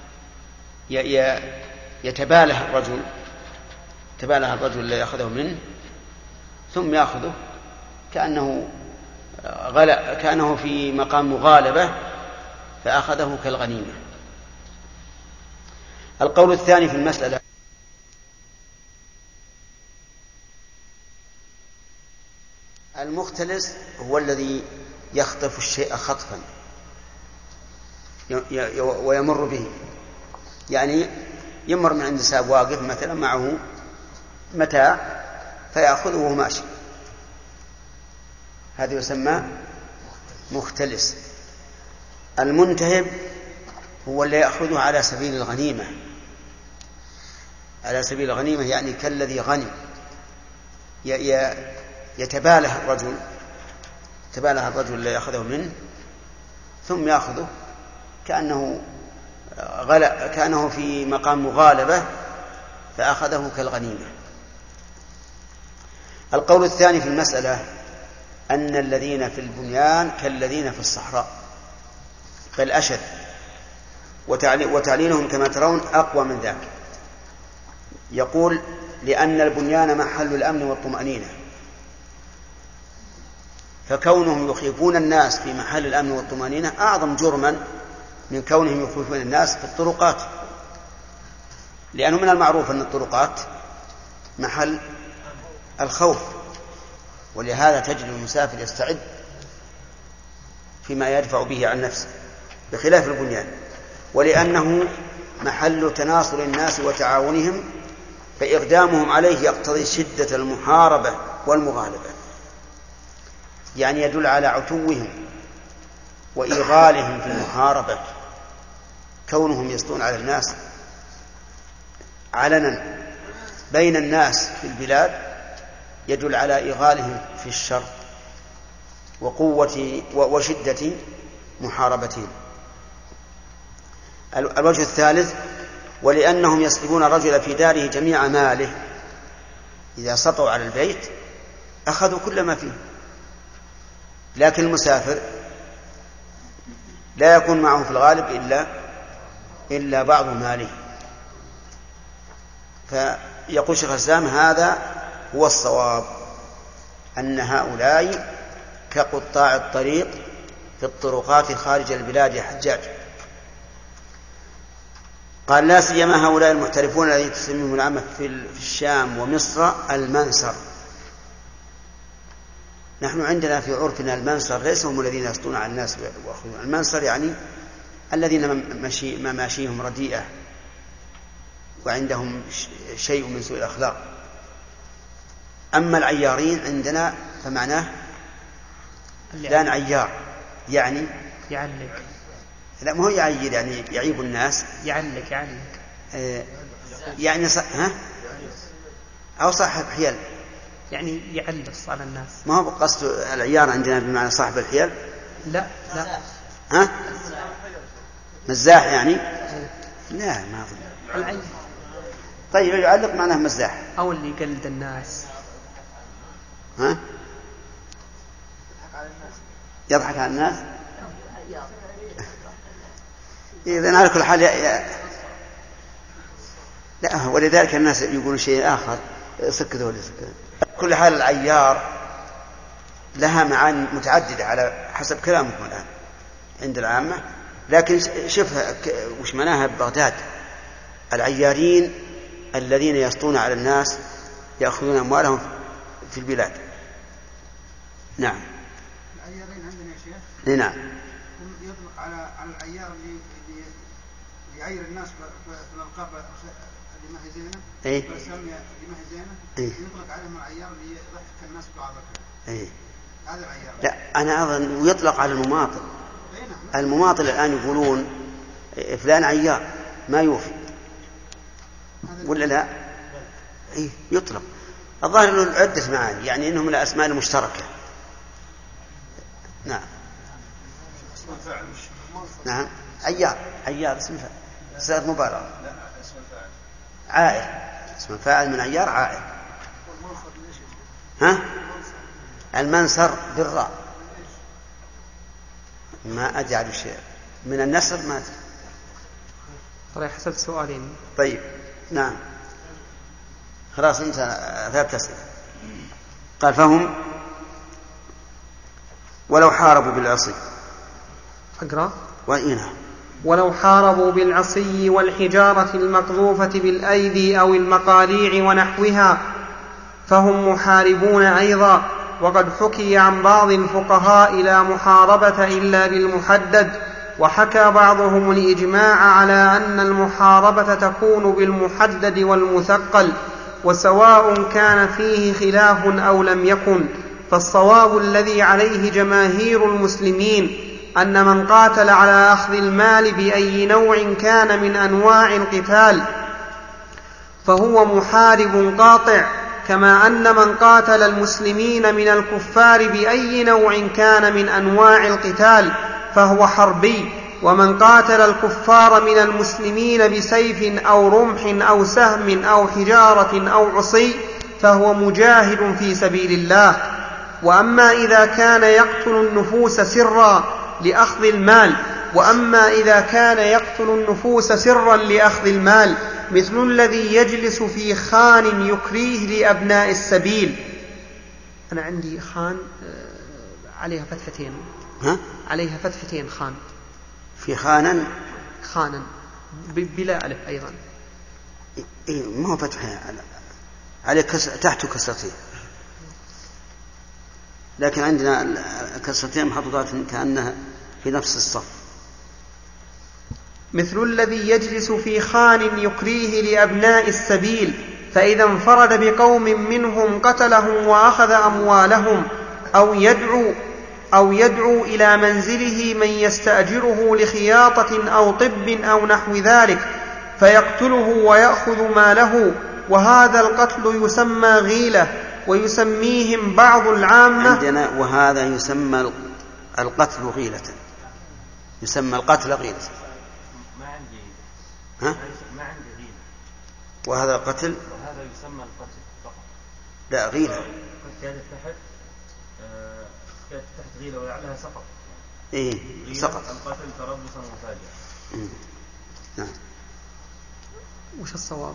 يتباله الرجل الذي يأخذه منه ثم يأخذه كأنه في مقام مغالبة فأخذه كالغنيمة. القول الثاني في المسألة المختلس هو الذي يخطف الشيء خطفا ويمر به، يعني يمر من عند ساب واقف مثلا معه متاع فيأخذه وهو ماشي، هذا يسمى مختلس. المنتهب هو اللي يأخذه على سبيل الغنيمة، على سبيل الغنيمة يعني كالذي غنم، يتباله الرجل اللي يأخذه منه ثم يأخذه كأنه في مقام مغالبة فأخذه كالغنيمة. القول الثاني في المسألة أن الذين في البنيان كالذين في الصحراء، بل أشد، وتعليلهم كما ترون أقوى من ذاك. يقول لأن البنيان محل الأمن والطمأنينة، فكونهم يخيفون الناس في محل الأمن والطمأنينة أعظم جرما من كونهم يخيفون الناس في الطرقات، لأنه من المعروف أن الطرقات محل الخوف، ولهذا تجد المسافر يستعد فيما يدفع به عن نفسه بخلاف البنيان. ولأنه محل تناصر الناس وتعاونهم، فإقدامهم عليه يقتضي شدة المحاربة والمغالبة، يعني يدل على عتوهم وإيغالهم في المحاربة. كونهم يسطون على الناس علنا بين الناس في البلاد يدل على إيغالهم في الشر وقوة وشدة محاربتهم. الوجه الثالث ولأنهم يسلبون الرجل في داره جميع ماله، إذا سطوا على البيت أخذوا كل ما فيه، لكن المسافر لا يكون معه في الغالب إلا بعض ماله. فيقول شيخ الإسلام هذا هو الصواب، أن هؤلاء كقطاع الطريق في الطرقات خارج البلاد يا حجاج. قال لا سيما هؤلاء المحترفون الذين تسميهم العامة في الشام ومصر المنسر، نحن عندنا في عرفنا المنصر ليس هم الذين يسطون على الناس ويأخذون. المنصر يعني الذين مماشيهم رديئة وعندهم شيء من سوء الأخلاق. أما العيارين عندنا فمعناه فلان عيار يعني يعلق. لا ما هو يعير يعني يعيب الناس، يعلق يعني أو صاحب حيل يعني يعلص على الناس. ما هو قصد العيار عندنا بمعنى صاحب الحيل. لا ها مزاح يعني لا ما أظن. طيب يعلق معناه مزاح أو اللي يقلد الناس. ها يضحك على الناس. إذن على كل حال لا، ولذلك الناس يقولون شيء آخر سكتوا ولا سكتوا. كل حال العيار لها معاني متعددة على حسب كلامكم الآن عند العامة، لكن شوفها وش معناها ببغداد. العيارين الذين يسطون على الناس يأخذون أموالهم في البلاد. نعم. العيارين عندنا يا شيخ. نعم. يطلق على العيار اللي يعير الناس في الألقاب اللي ما هي زينة. إيه. فالسامية اللي ما هي زينة. إيه. يطلق عليهم العيار اللي يضحك الناس بعض الكلام. إيه. هذا العيار. لا أنا أظن ويطلق على المماطل. المماطل الآن يقولون فلان عيار ما يوفي ولا لا؟ إيه يطلق. الظاهر له عدة معاني، يعني إنهم من الأسماء المشتركة. نعم. نعم عيار اسم فاعل صيغة مبالغة. لا اسم الفاعل عائل. اسم الفاعل من عيار عائل. ها المنصر بالراء ما أجعل شيء من النصر ما أدري. طيب حسب سؤالين. طيب نعم خلاص انت ثلاث أسئلة. قال فهم ولو حاربوا بالعصي. أقرأ. وإنها ولو حاربوا بالعصي والحجارة المقذوفة بالأيدي أو المقاليع ونحوها فهم محاربون أيضا. وقد حكي عن بعض الفقهاء لا محاربة إلا بالمحدد، وحكى بعضهم الإجماع على أن المحاربة تكون بالمحدد والمثقل، وسواء كان فيه خلاف أو لم يكن. فالصواب الذي عليه جماهير المسلمين أن من قاتل على أخذ المال بأي نوع كان من أنواع القتال فهو محارب قاطع، كما أن من قاتل المسلمين من الكفار بأي نوع كان من أنواع القتال فهو حربي. ومن قاتل الكفار من المسلمين بسيف أو رمح أو سهم أو حجارة أو عصي فهو مجاهد في سبيل الله. وأما إذا كان يقتل النفوس سرا لأخذ المال وأما إذا كان يقتل النفوس سرا لأخذ المال مثل الذي يجلس في خان يكريه لأبناء السبيل. أنا عندي خان عليها فتحتين. ها؟ عليها فتحتين خان. في خانا بلا ألف أيضا. إيه ما هو فتحة عليه تحته كسرتين، لكن عندنا كسرتين محطوطات كأنها في نفس الصف. مثل الذي يجلس في خان يكريه لأبناء السبيل فإذا انفرد بقوم منهم قتلهم وأخذ أموالهم أو يدعو إلى منزله من يستأجره لخياطة أو طب أو نحو ذلك فيقتله ويأخذ ماله. وهذا القتل يسمى غيلة ويسميهم بعض العامة عندنا وهذا يسمى القتل غيلة. يسمى القتل غيلة. ما عندي. ها؟ ما عندي غيلة. وهذا القتل. وهذا يسمى القتل فقط. لا غيلة. كانت تحت غيلة ولعلها سقط. إيه سقط. القتل تربصا مفاجئا. نعم. وش الصواب؟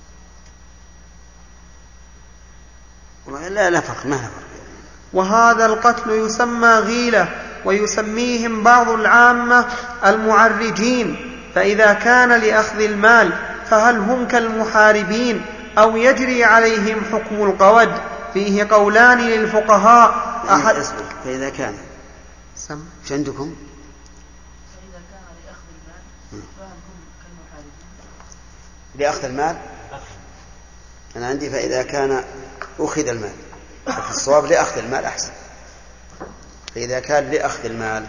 لا فرق ما فرق. وهذا القتل يسمى غيلة ويسميهم بعض العامة المعرجين. فإذا كان لأخذ المال فهل هم كالمحاربين أو يجري عليهم حكم القود؟ فيه قولان للفقهاء أحد فإذا كان ايش عندكم؟ فإذا كان لأخذ المال فهم هم كالمحاربين. لأخذ المال أنا عندي فإذا كان أخذ المال، في الصواب لأخذ المال أحسن. فإذا كان لأخذ المال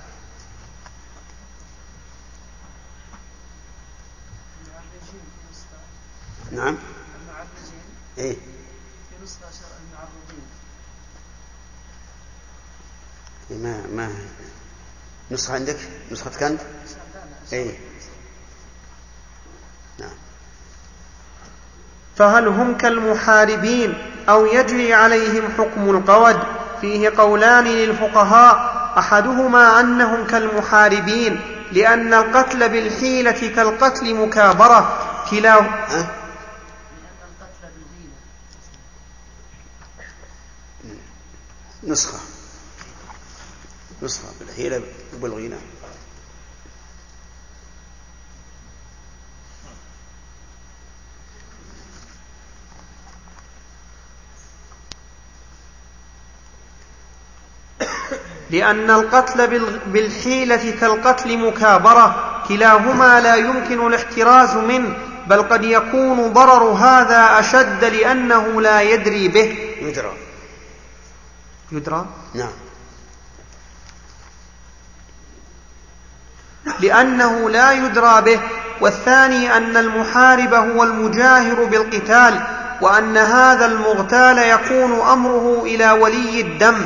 نعم إيه في نسخة المعرضين ما نسخة عندك نسخة كنت إيه نعم. فهل هم كالمحاربين أو يجري عليهم حكم القود؟ فيه قولان للفقهاء، أحدهما أنهم كالمحاربين لأن القتل بالحيلة كالقتل مكابرة كلاهما نسخة بالحيلة بالغنى. لأن القتل بالحيلة كالقتل مكابرة كلاهما لا يمكن الاحتراز منه، بل قد يكون ضرر هذا أشد لأنه لا يدري به. يدرى؟ نعم. لأنه لا يدرى به. والثاني أن المحارب هو المجاهر بالقتال، وأن هذا المغتال يكون أمره إلى ولي الدم،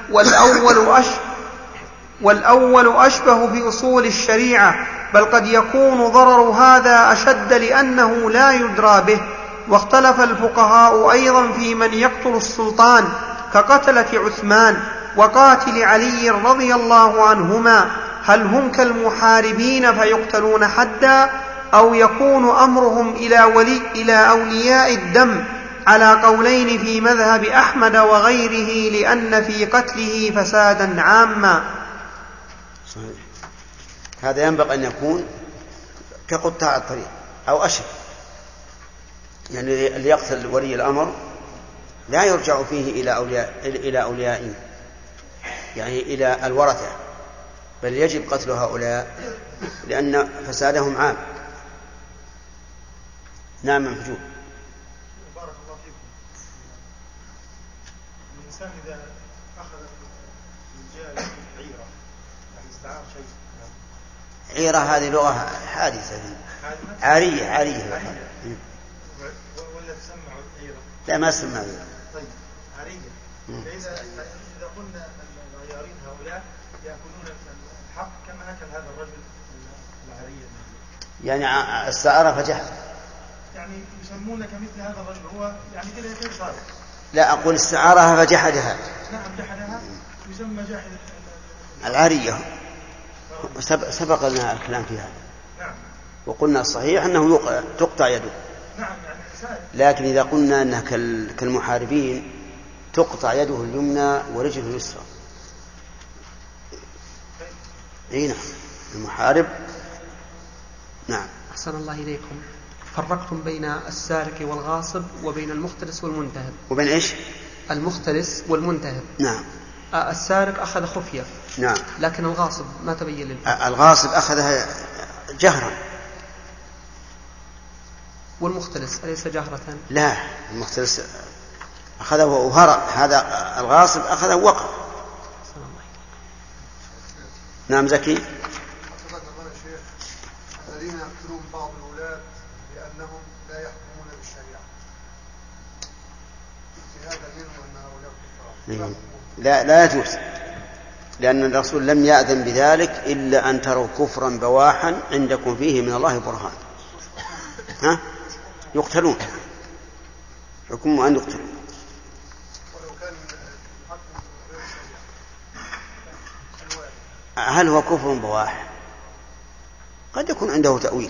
والأول أشبه بأصول الشريعة، بل قد يكون ضرر هذا أشد لأنه لا يدرى به. واختلف الفقهاء أيضا في من يقتل السلطان كقتلة عثمان وقاتل علي رضي الله عنهما، هل هم كالمحاربين فيقتلون حدا، أو يكون أمرهم إلى أولياء الدم، على قولين في مذهب أحمد وغيره، لأن في قتله فسادا عاما. صحيح. هذا ينبغي أن يكون كقطاع الطريق أو أشد، يعني اللي يقتل ولي الأمر لا يرجع فيه إلى أوليائه، يعني إلى الورثة، بل يجب قتل هؤلاء لأن فسادهم عام. نعم محجوب. بارك الله فيكم. الإنسان إذا أخذ الجاري عيرة، يعني استعار شيء. عيرة هذه لغة حادثة، عارية. ولا تسمع عيرة؟ لا ما تسمع عيرة. طيب عارية. فإذا قلنا العيارين هؤلاء يأكلون الحق كما أكل هذا الرجل العارية، يعني استعار فجحد، يعني يسمون كمثل هذا الرجل، هو يعني كده كيف صار؟ لا أقول استعارها فجحدها. نعم جحدها يسمى جاحد العارية. سبق لنا الكلام فيها. نعم. وقلنا الصحيح أنه تقطع يده. نعم يعني حساب. لكن إذا قلنا أنها كالمحاربين تقطع يده اليمنى ورجله اليسرى. أي نعم المحارب. نعم. أحسن الله إليكم. فرقتم بين السارق والغاصب وبين المختلس والمنتهب. وبين إيش؟ المختلس والمنتهب. نعم. السارق أخذ خفية. نعم. لكن الغاصب ما تبين للفرق. الغاصب أخذها جهرا. والمختلس أليس جهرة؟ لا، المختلس أخذه وهرب، هذا الغاصب أخذه وقف. نعم زكي. الذين يقتلون بعض الولاة لأنهم لا يحكمون بالشريعة، في هذا منه أن هؤلاء كفار. لا يجوز، لأن الرسول لم يأذن بذلك إلا أن تروا كفرا بواحا عندكم فيه من الله برهان. يقتلون، حكم أن يقتلوا. هل هو كفر بواح؟ قد يكون عنده تأويل.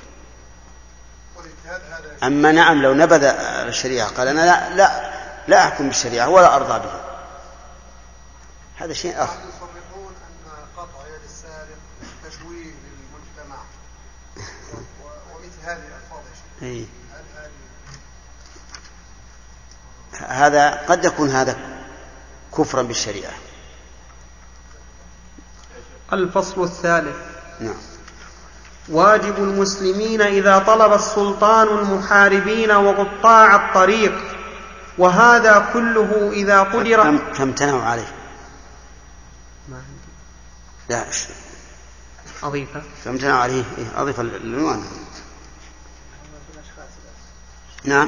أما نعم لو نبذ الشريعة قال أنا لا أحكم بالشريعة ولا أرضى بها، هذا شيء آخر. يصرحون أن قطع يد السارق تشويه للمجتمع ومثل هذه الألفاظ. هذا قد يكون هذا كفرا بالشريعة. الفصل الثالث. نعم. واجب المسلمين إذا طلب السلطان المحاربين وقطاع الطريق، وهذا كله إذا قدر. فامتنعوا عليه. لا أضيفه. فامتنعوا عليه. أضيف العنوان. نعم.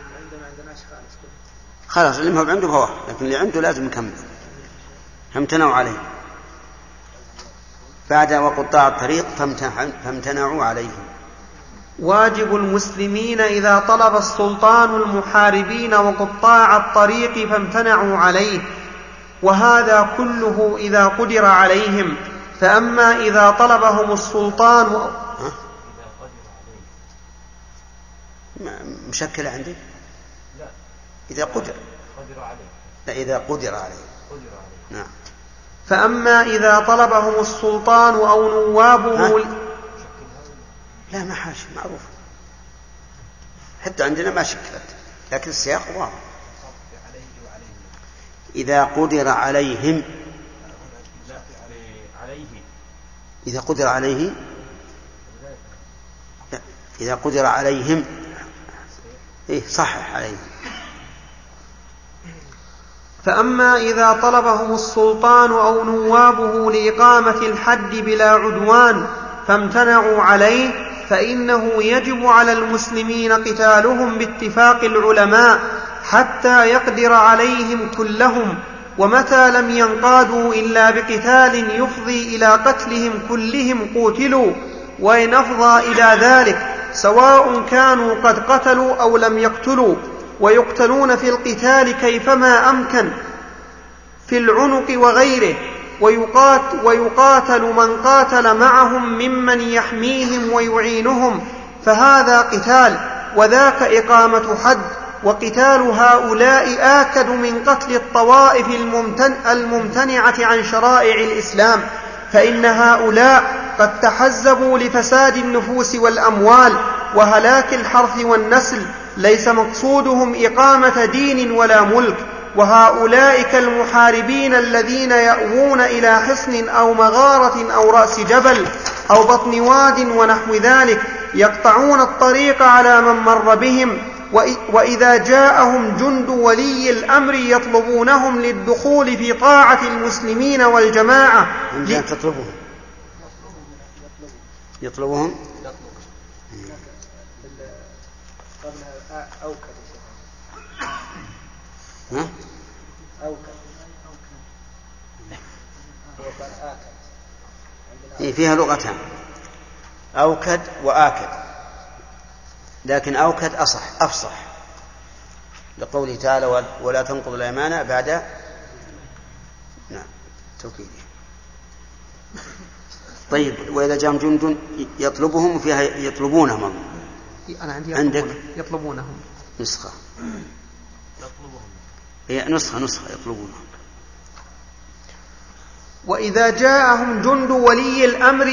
خلاص اللي ما هو عنده فهو، لكن اللي عنده لازم نكمل. فامتنعوا عليه. بعد وقطاع الطريق فامتنعوا عليه. واجب المسلمين إذا طلب السلطان المحاربين وقطاع الطريق فامتنعوا عليه، وهذا كله إذا قدر عليهم. فأما إذا طلبهم السلطان مشكلة عندي؟ لا. إذا قدر عليه. لا إذا قدر عليه. نعم. فأما إذا طلبهم السلطان أو نوابه. لا ما حاش معروف، حتى عندنا ما شكلت، لكن السياق واضح. إذا قدر عليهم. إذا قدر عليه. لا. إذا قدر عليهم. إيه صحح عليهم. فأما إذا طلبهم السلطان أو نوابه لإقامة الحد بلا عدوان فامتنعوا عليه، فإنه يجب على المسلمين قتالهم باتفاق العلماء حتى يقدر عليهم كلهم، ومتى لم ينقادوا إلا بقتال يفضي إلى قتلهم كلهم قوتلوا، وإن أفضى إلى ذلك سواء كانوا قد قتلوا أو لم يقتلوا، ويقتلون في القتال كيفما أمكن في العنق وغيره، ويقاتل من قاتل معهم ممن يحميهم ويعينهم، فهذا قتال، وذاك إقامة حد. وقتال هؤلاء آكد من قتل الطوائف الممتنعة عن شرائع الإسلام، فإن هؤلاء قد تحزبوا لفساد النفوس والأموال وهلاك الحرث والنسل، ليس مقصودهم إقامة دين ولا ملك. وهؤلاء كالمحاربين الذين يأوون إلى حصن أو مغارة أو رأس جبل أو بطن واد ونحو ذلك، يقطعون الطريق على من مر بهم، وإذا جاءهم جند ولي الأمر يطلبونهم للدخول في طاعة المسلمين والجماعة. يطلبهم فيها لغتان، أوكد وآكد، لكن أوكد أفصح لقوله تعالى ولا تنقض الأيمان بعد توكيده. طيب وإذا جاءهم جند يطلبهم فيها يطلبونهم. أنا عندي عندك يطلبونهم نسخة. هي نسخة يطلبونهم. وإذا جاءهم جند ولي الأمر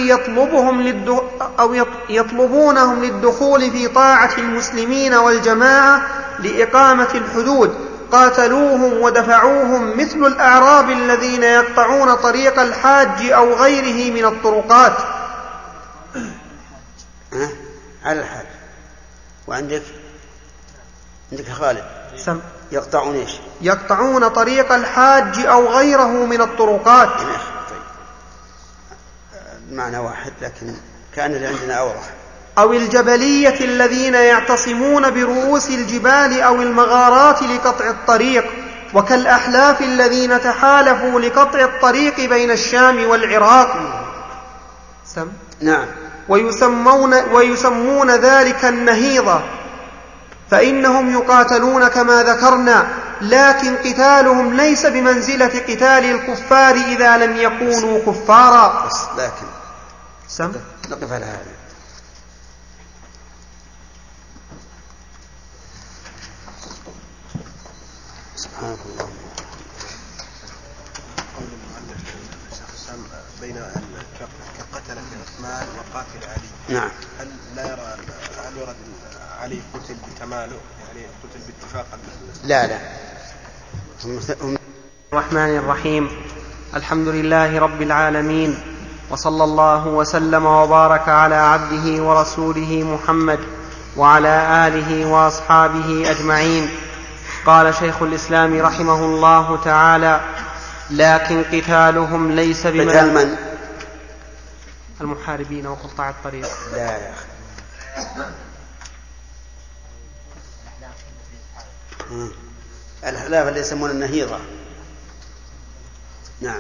يطلبونهم للدخول في طاعة المسلمين والجماعة لإقامة الحدود قاتلوهم ودفعوهم، مثل الأعراب الذين يقطعون طريق الحاج أو غيره من الطرقات. على الحاج. وعندك خالد يقطعون إيش؟ يقطعون طريق الحاج أو غيره من الطرقات. معنى واحد لكن كان اللي عندنا أوضح. أو الجبلية الذين يعتصمون برؤوس الجبال أو المغارات لقطع الطريق، وكالأحلاف الذين تحالفوا لقطع الطريق بين الشام والعراق. نعم. ويسمون ذلك النهيضة، فإنهم يقاتلون كما ذكرنا، لكن قتالهم ليس بمنزلة قتال الكفار إذا لم يكونوا كفارا. لكن نقف على هذا. سبحانك اللهم. قول المؤلف شيخ الإسلام بين كقتل في عثمان وقاتل علي. نعم. هل يرد علي قتل بكماله، يعني قتل باتفاق؟ لا هم الرحمن الرحيم. الحمد لله رب العالمين، وصلى الله وسلم وبارك على عبده ورسوله محمد وعلى آله وأصحابه أجمعين. قال شيخ الإسلام رحمه الله تعالى: لكن قتالهم ليس من المحاربين وقطاع الطريق. لا يا أخي، الأحلاف اللي يسمون النهيضة. نعم.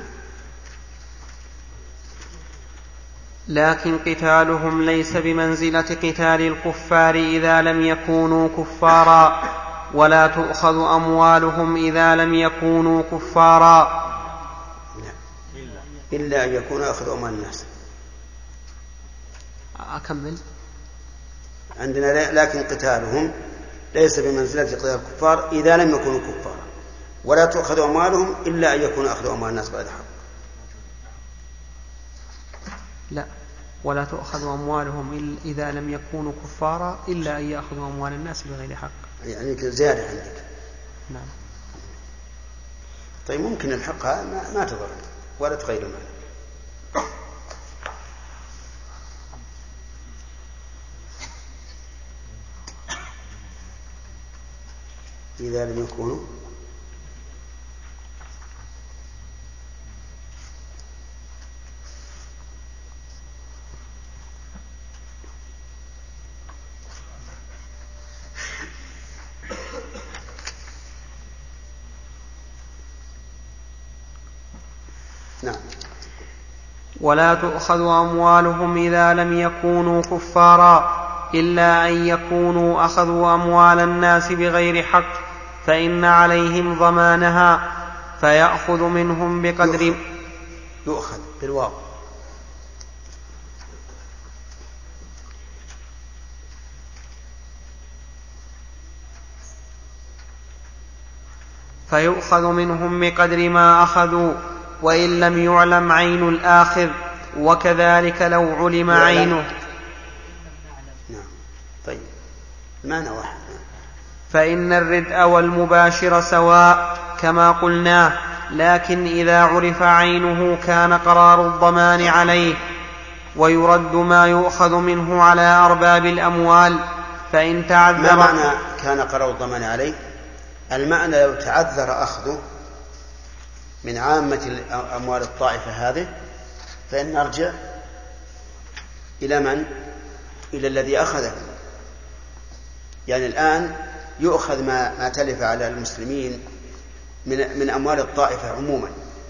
لكن قتالهم ليس بمنزلة قتال الكفار إذا لم يكونوا كفارا، ولا تؤخذ أموالهم إذا لم يكونوا كفارا إلا أن يكونوا أخذوا أموال الناس. أكمل. عندنا لكن قتالهم ليس بمنزلة قتال الكفار إذا لم يكونوا كفارا، ولا تؤخذ أموالهم إلا أن يكونوا أخذوا أموال الناس بغير حق. لا، ولا تؤخذ أموالهم إذا لم يكونوا كفارا إلا أن يأخذوا أموال الناس بغير حق. يعني زيادة عندك. نعم. طيب ممكن الحقها ما تضر ولا تغير المال. إذا لم يكونوا نعم. ولا تؤخذ أموالهم إذا لم يكونوا كفارا إلا أن يكونوا أخذوا أموال الناس بغير حق، فإن عليهم ضمانها، فيأخذ منهم بقدر يؤخذ بالواو. فيؤخذ منهم بقدر ما أخذوا، وإن لم يعلم عين الآخذ، وكذلك لو علم عينه. نعم. طيب المعنى واحد. فإن الردء والمباشر سواء كما قلناه، لكن إذا عرف عينه كان قرار الضمان عليه، ويرد ما يؤخذ منه على أرباب الأموال. فإن تعذر. ما معنى كان قرار الضمان عليه؟ المعنى لو تعذر أخذه من عامة أموال الطائفة هذه فإن نرجع إلى من؟ إلى الذي أخذه. يعني الآن يؤخذ ما تلف على المسلمين من أموال الطائفة عموما،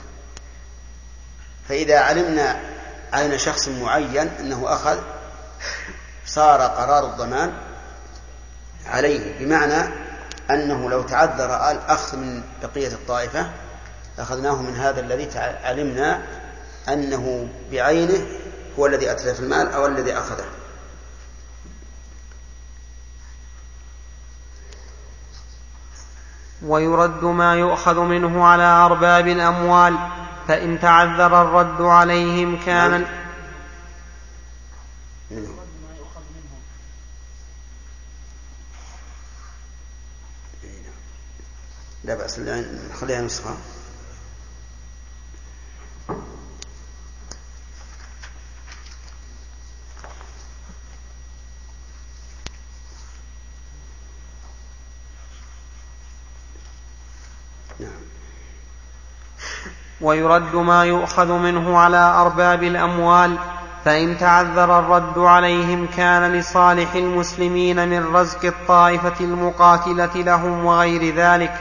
فإذا علمنا عين شخص معين أنه أخذ صار قرار الضمان عليه، بمعنى أنه لو تعذر الأخذ من بقية الطائفة أخذناه من هذا الذي علمنا أنه بعينه هو الذي أتلف المال أو الذي أخذه. ويرد ما يؤخذ منه على أرباب الأموال، فإن تعذر الرد عليهم كان لا بأس، خليها نسخة. ويرد ما يؤخذ منه على أرباب الأموال، فإن تعذر الرد عليهم كان لصالح المسلمين من رزق الطائفة المقاتلة لهم وغير ذلك.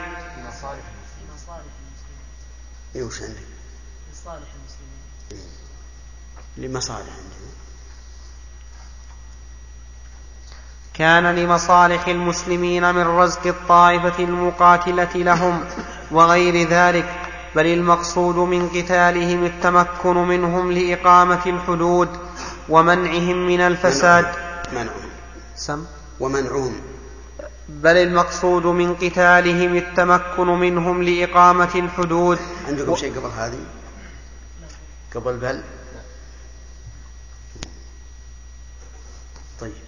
كان لمصالح المسلمين من رزق الطائفة المقاتلة لهم وغير ذلك، بل المقصود من قتالهم التمكن منهم لإقامة الحدود ومنعهم من الفساد. ومنعهم. بل المقصود من قتالهم التمكن منهم لإقامة الحدود. عندكم شيء قبل هذه؟ قبل بل؟ طيب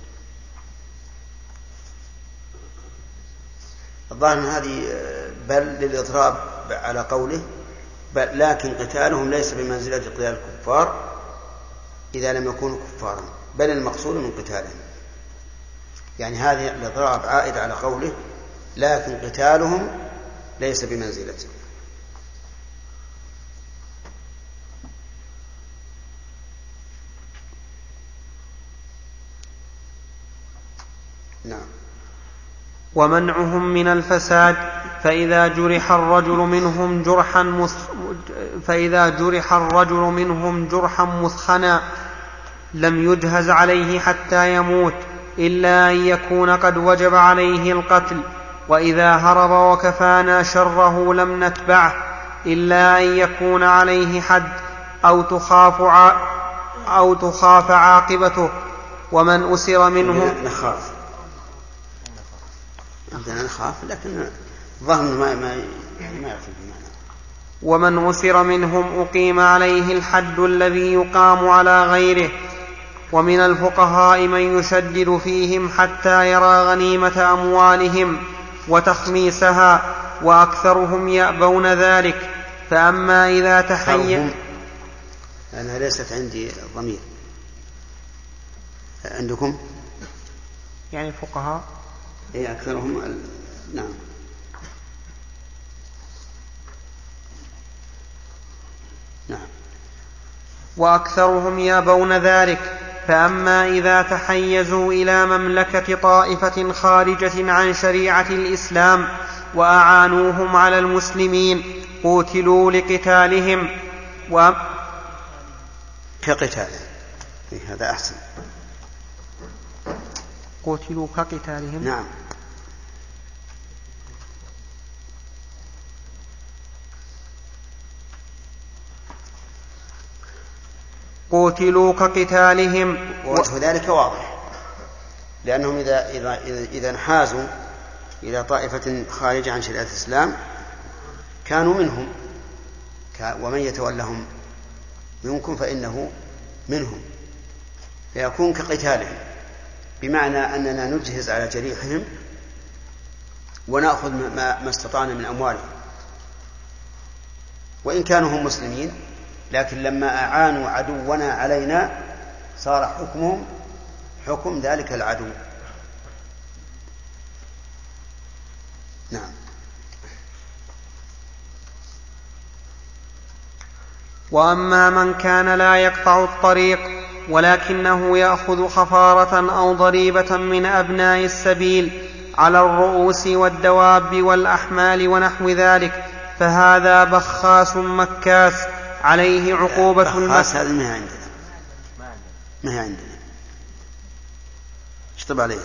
الظاهر أن هذه بل للإضراب على قوله لكن قتالهم ليس بمنزلة قتال الكفار إذا لم يكونوا كفارا، بل المقصود من قتالهم. يعني هذه الإضراب عائد على قوله لكن قتالهم ليس بمنزلته. نعم. ومنعهم من الفساد فإذا جرح الرجل منهم جرحا مثخنا لم يجهز عليه حتى يموت إلا أن يكون قد وجب عليه القتل، وإذا هرب وكفانا شره لم نتبعه إلا أن يكون عليه حد أو تخاف عاقبته. ومن أسر منهم نخاف لكن ظهر ما يعرف المعنى. ومن أسر منهم أقيم عليه الحد الذي يقام على غيره. ومن الفقهاء من يشدد فيهم حتى يرى غنيمة أموالهم وتخميسها، وأكثرهم يأبون ذلك. فأما إذا تحيّن أنا ليست عندي ضمير، عندكم يعني الفقهاء إيه أكثرهم نعم. نعم. وأكثرهم يابون ذلك. فأما إذا تحيزوا إلى مملكة طائفة خارجة عن شريعة الإسلام وأعانوهم على المسلمين قوتلوا لقتالهم كقتالهم. هذا أحسن. قوتلوا كقتالهم. نعم. قوتلوا كقتالهم. ووجه ذلك واضح، لأنهم إذا انحازوا إلى طائفة خارجة عن شريعة الإسلام كانوا منهم، ومن يتولهم منكم فإنه منهم، فيكون كقتالهم، بمعنى أننا نجهز على جريحهم ونأخذ ما استطعنا من أموالهم، وإن كانوا هم مسلمين، لكن لما أعانوا عدونا علينا صار حكمهم حكم ذلك العدو. نعم. وأما من كان لا يقطع الطريق ولكنه يأخذ خفارة أو ضريبة من أبناء السبيل على الرؤوس والدواب والأحمال ونحو ذلك، فهذا بخاس مكاس عليه عقوبة بخاس. هذا ما هي عندنا اشطب عليها.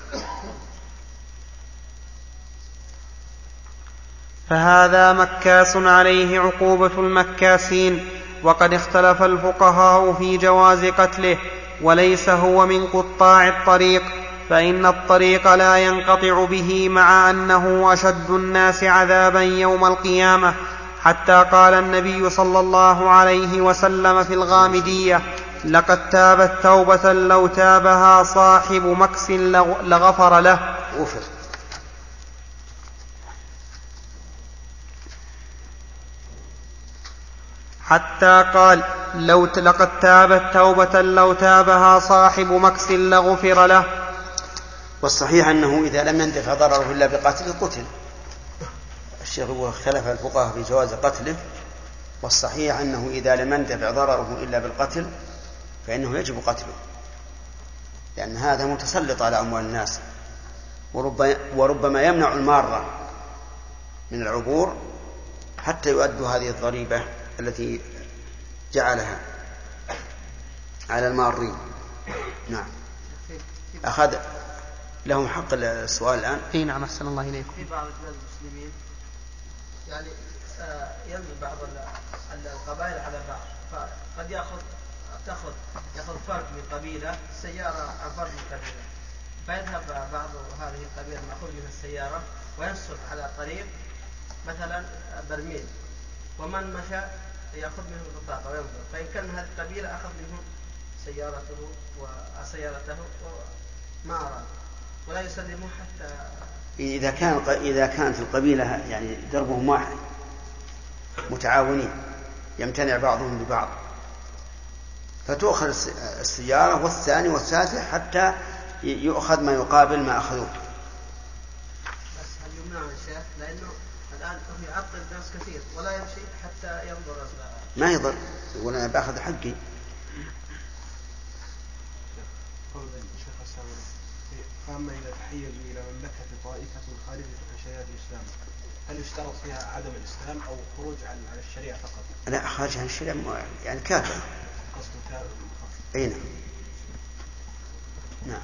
فهذا مكاس عليه عقوبة المكاسين. وقد اختلف الفقهاء في جواز قتله، وليس هو من قطاع الطريق، فإن الطريق لا ينقطع به، مع أنه أشد الناس عذابا يوم القيامة، حتى قال النبي صلى الله عليه وسلم في الغامدية: لقد تابت توبة لو تابها صاحب مكس لغفر له. حتى قال: لقد تابت توبة لو تابها صاحب مكس لغفر له. والصحيح أنه إذا لم يندفع ضرره إلا بقتله قتل. الشيخ يقول اختلف الفقهاء في جواز قتله، والصحيح أنه إذا لم يندفع ضرره إلا بالقتل فإنه يجب قتله، لأن هذا متسلط على أموال الناس، وربما يمنع المارة من العبور حتى يؤدوا هذه الضريبة التي جعلها على المارين. نعم. أخذ لهم حق السؤال الآن. اي نعم. أحسن الله إليكم. في بعض بلاد المسلمين يعني يمني بعض القبائل على بعض، فقد يأخذ فرد من قبيلة سيارة عن فرد من قبيلة، فيذهب بعض هذه القبيلة المأخوذ من السيارة وينصب على طريق مثلا برميل، ومن مشى يأخذ منه البطاقة وينظر، فإن كان من هذه القبيلة أخذ منهم سيارته وما أراد، ولا يسلمه حتى إذا كانت القبيلة يعني دربهم واحد متعاونين يمتنع بعضهم ببعض، فتؤخذ السيارة والثاني والثالث حتى يؤخذ ما يقابل ما أخذوه. بس هل يمنع الشيخ؟ لأنه الآن يعطل الناس كثير ولا يمشي حتى ينظر. ما يضر، يقول أنا بأخذ حقي. فأما إذا تحيز إلى مملكة طائفة خارجة عن شريعة الإسلام هل يشترط فيها عدم الإسلام أو خروج عن الشريعة فقط؟ لا، خارج عن الشريعة يعني كافر. قصد كافر. أي نعم. نعم.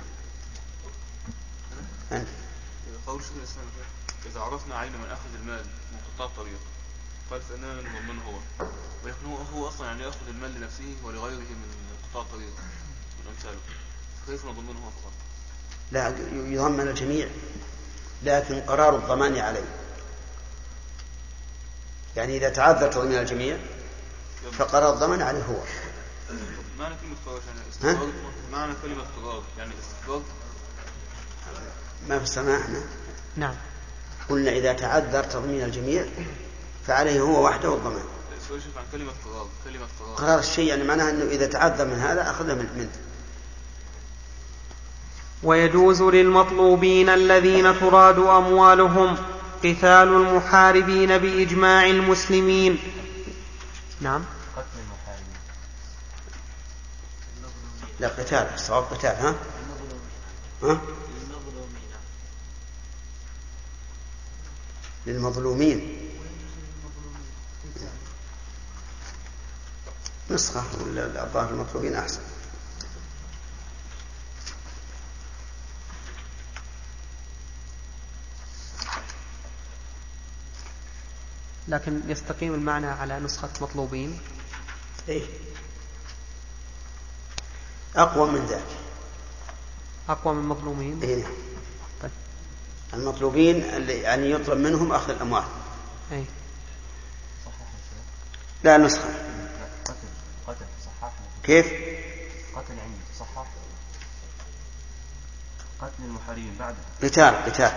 أنت قول شيخ الإسلام إذا عرفنا عين من أخذ المال من قطاع الطريق قال فإننا نضمنه هو، ولكن هو أصلا يعني يأخذ المال لنفسه ولغيره من قطاع الطريق من أمثاله، كيف نضمنه هو فقط؟ لا، يضمن الجميع، لكن قرار الضمان عليه. يعني إذا تعذر تضمين الجميع فقرار الضمان عليه هو. معنى كلمة قرار يعني استقرار، معنى كلمة قرار يعني استقرار. ما فسرنا احنا؟ نعم. قلنا إذا تعذر تضمين الجميع فعليه هو وحده الضمان. سؤال عن كلمة قرار. كلمة قرار الشيء يعني معناه أنه إذا تعذر من هذا أخذه منه. ويجوز للمطلوبين الذين تراد أموالهم قتال المحاربين بإجماع المسلمين. نعم. قتل المحاربين. لا، قتال، الصواب قتال. ها؟ للمظلومين. نسخة الظاهر المطلوبين أحسن. لكن يستقيم المعنى على نسخة مطلوبين. إيه؟ أقوى من ذاك. أقوى من مظلومين. إيه؟ طيب. المطلوبين اللي يعني يطلب منهم أخذ الأموال. إيه؟ لا، نسخة. قتل صحاح. كيف؟ قتل عندي صحاح. قتل المحاربين بعدها. قتال.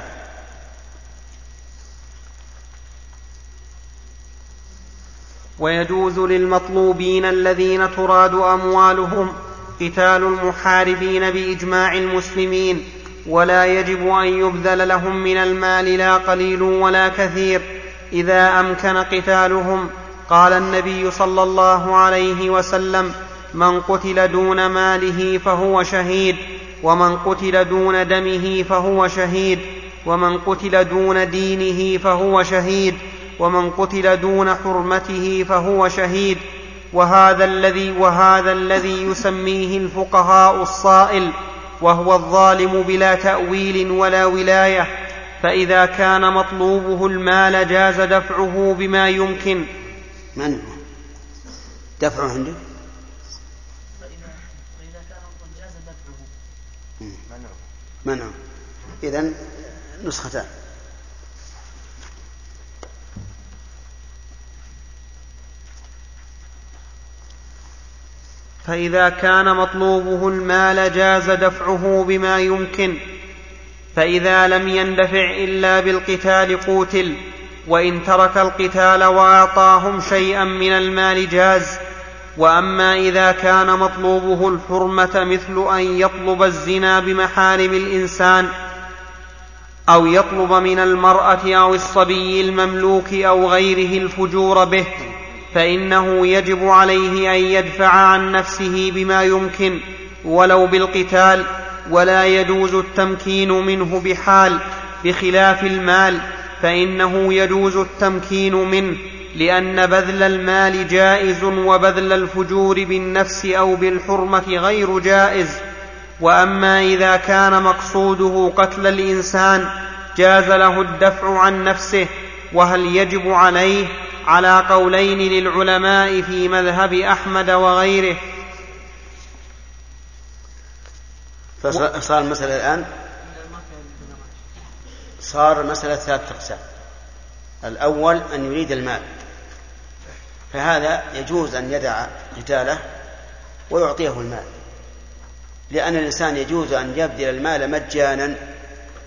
ويجوز للمطلوبين الذين تراد أموالهم قتال المحاربين بإجماع المسلمين، ولا يجب أن يبذل لهم من المال لا قليل ولا كثير إذا أمكن قتالهم. قال النبي صلى الله عليه وسلم: من قتل دون ماله فهو شهيد، ومن قتل دون دمه فهو شهيد، ومن قتل دون دينه فهو شهيد، ومن قتل دون حرمته فهو شهيد. وهذا الذي يسميه الفقهاء الصائل، وهو الظالم بلا تأويل ولا ولاية. فإذا كان مطلوبه المال جاز دفعه بما يمكن. من دفعه عنده؟ فإذا كان جاز دفعه منعه. إذن نسختان. فإذا كان مطلوبه المال جاز دفعه بما يمكن، فإذا لم يندفع إلا بالقتال قوتل، وإن ترك القتال وأعطاهم شيئا من المال جاز. وأما إذا كان مطلوبه الحرمة مثل أن يطلب الزنا بمحارم الإنسان، أو يطلب من المرأة أو الصبي المملوك أو غيره الفجور به، فإنه يجب عليه أن يدفع عن نفسه بما يمكن ولو بالقتال، ولا يجوز التمكين منه بحال، بخلاف المال فإنه يجوز التمكين منه، لأن بذل المال جائز وبذل الفجور بالنفس أو بالحرمة غير جائز. وأما إذا كان مقصوده قتل الإنسان جاز له الدفع عن نفسه. وهل يجب عليه؟ على قولين للعلماء في مذهب أحمد وغيره. فصار المسألة الآن صار مسألة 3 أقسام. الأول أن يريد المال، فهذا يجوز أن يدع قتاله ويعطيه المال، لأن الإنسان يجوز أن يبذل المال مجانا،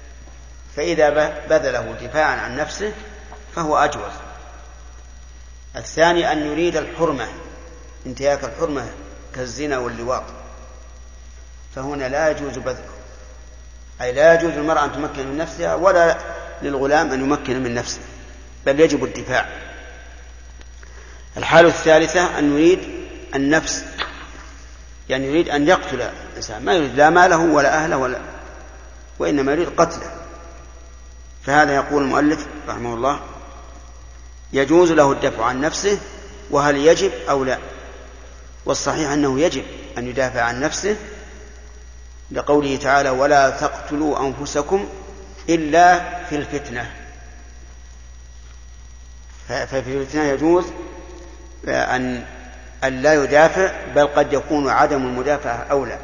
فإذا بذله دفاعا عن نفسه فهو أجوز. الثاني أن يريد الحرمة، انتهاك الحرمة كالزنا واللواط، فهنا لا يجوز بذله، أي لا يجوز للمرأة أن تمكن من نفسها ولا للغلام أن يمكن من نفسه، بل يجب الدفاع. الحالة الثالثة أن يريد النفس، يعني يريد أن يقتل الإنسان، ما يريد لا ماله ولا أهله وإنما يريد قتله، فهذا يقول المؤلف رحمه الله يجوز له الدفع عن نفسه، وهل يجب أو لا؟ والصحيح أنه يجب أن يدافع عن نفسه لقوله تعالى ولا تقتلوا أنفسكم إلا في الفتنة، ففي الفتنة يجوز أن لا يدافع، بل قد يكون عدم المدافعة أولى،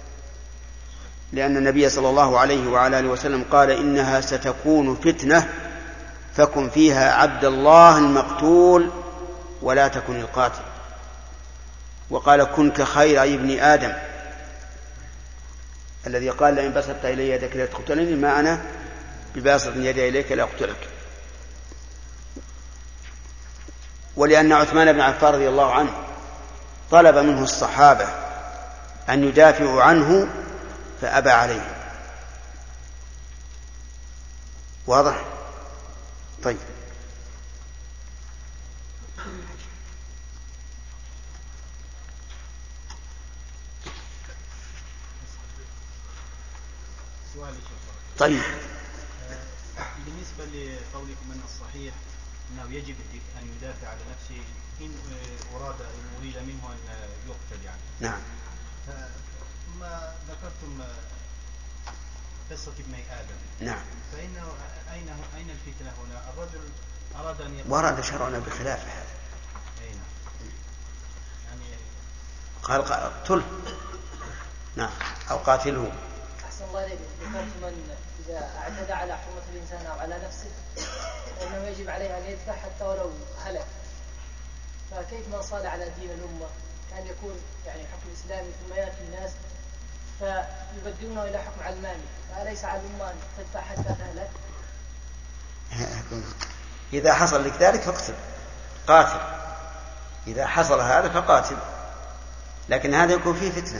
لأن النبي صلى الله عليه وعلى آله وسلم قال إنها ستكون فتنة فكن فيها عبد الله المقتول ولا تكن القاتل، وقال كن كخير ابن آدم الذي قال لئن بسطت إلي يدك لتقتلني ما أنا بباسط يدي إليك لأقتلك. ولأن عثمان بن عفان رضي الله عنه طلب منه الصحابة أن يدافعوا عنه فأبى عليه. واضح؟ طيب. طيب. بالنسبة لقولكم أن الصحيح أنه يجب أن يدافع على نفسه إن أريد منه أن يقتل يعني. نعم. ما ذكرتم قصة ابني آدم. نعم. فإنه أين الفتنة هنا؟ الرجل أراد أن يقتل. ورد شرعنا بخلاف هذا. أي نعم. يعني قال اقتله. نعم. أو قاتله. أحسن الله إليك. ذكرت من إذا اعتدى على حرمة الإنسان أو على نفسه فإنه يجب عليه أن يدفع حتى ولو هلك. فكيف من صال على دين الأمة كان يكون يعني حكم إسلامي ثم يأتي الناس فيبدلونه إلى حكم علماني، فأليس على الأمة أن تدفع حتى تهلك؟ إذا حصل لك ذلك فاقتل، قاتل. إذا حصل هذا فقاتل، لكن هذا يكون فيه فتنة،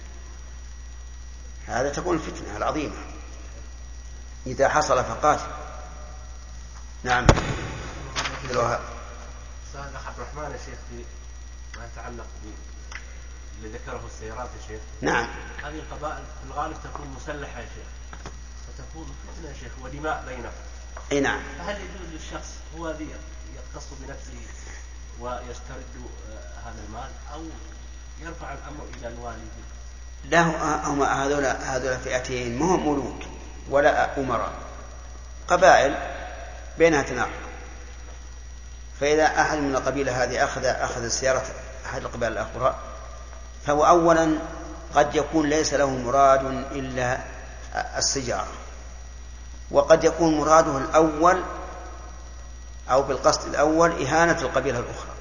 هذا تكون الفتنة العظيمة. إذا حصل فقاتل. نعم. الوهاب. سؤال أخ عبد الرحمن يا شيخ ما يتعلق اللي ذكره السيارات يا شيخ. نعم. هذه القبائل في الغالب تكون مسلحة يا شيخ، فتكون فتنة يا شيخ ودماء بينهم. أي نعم. فهل يجوز للشخص هو ذي يختص بنفسه ويسترد هذا المال أو يرفع الأمر إلى الوالي؟ لا، هم هذول فئتين، ما هم ملوك ولا أمراء، قبائل بينها تناقض. فإذا أحد من القبيلة هذه أخذ سيارة أحد القبائل الأخرى، فهو أولا قد يكون ليس له مراد إلا السجارة، وقد يكون مراده الأول أو بالقصد الأول إهانة القبيلة الأخرى.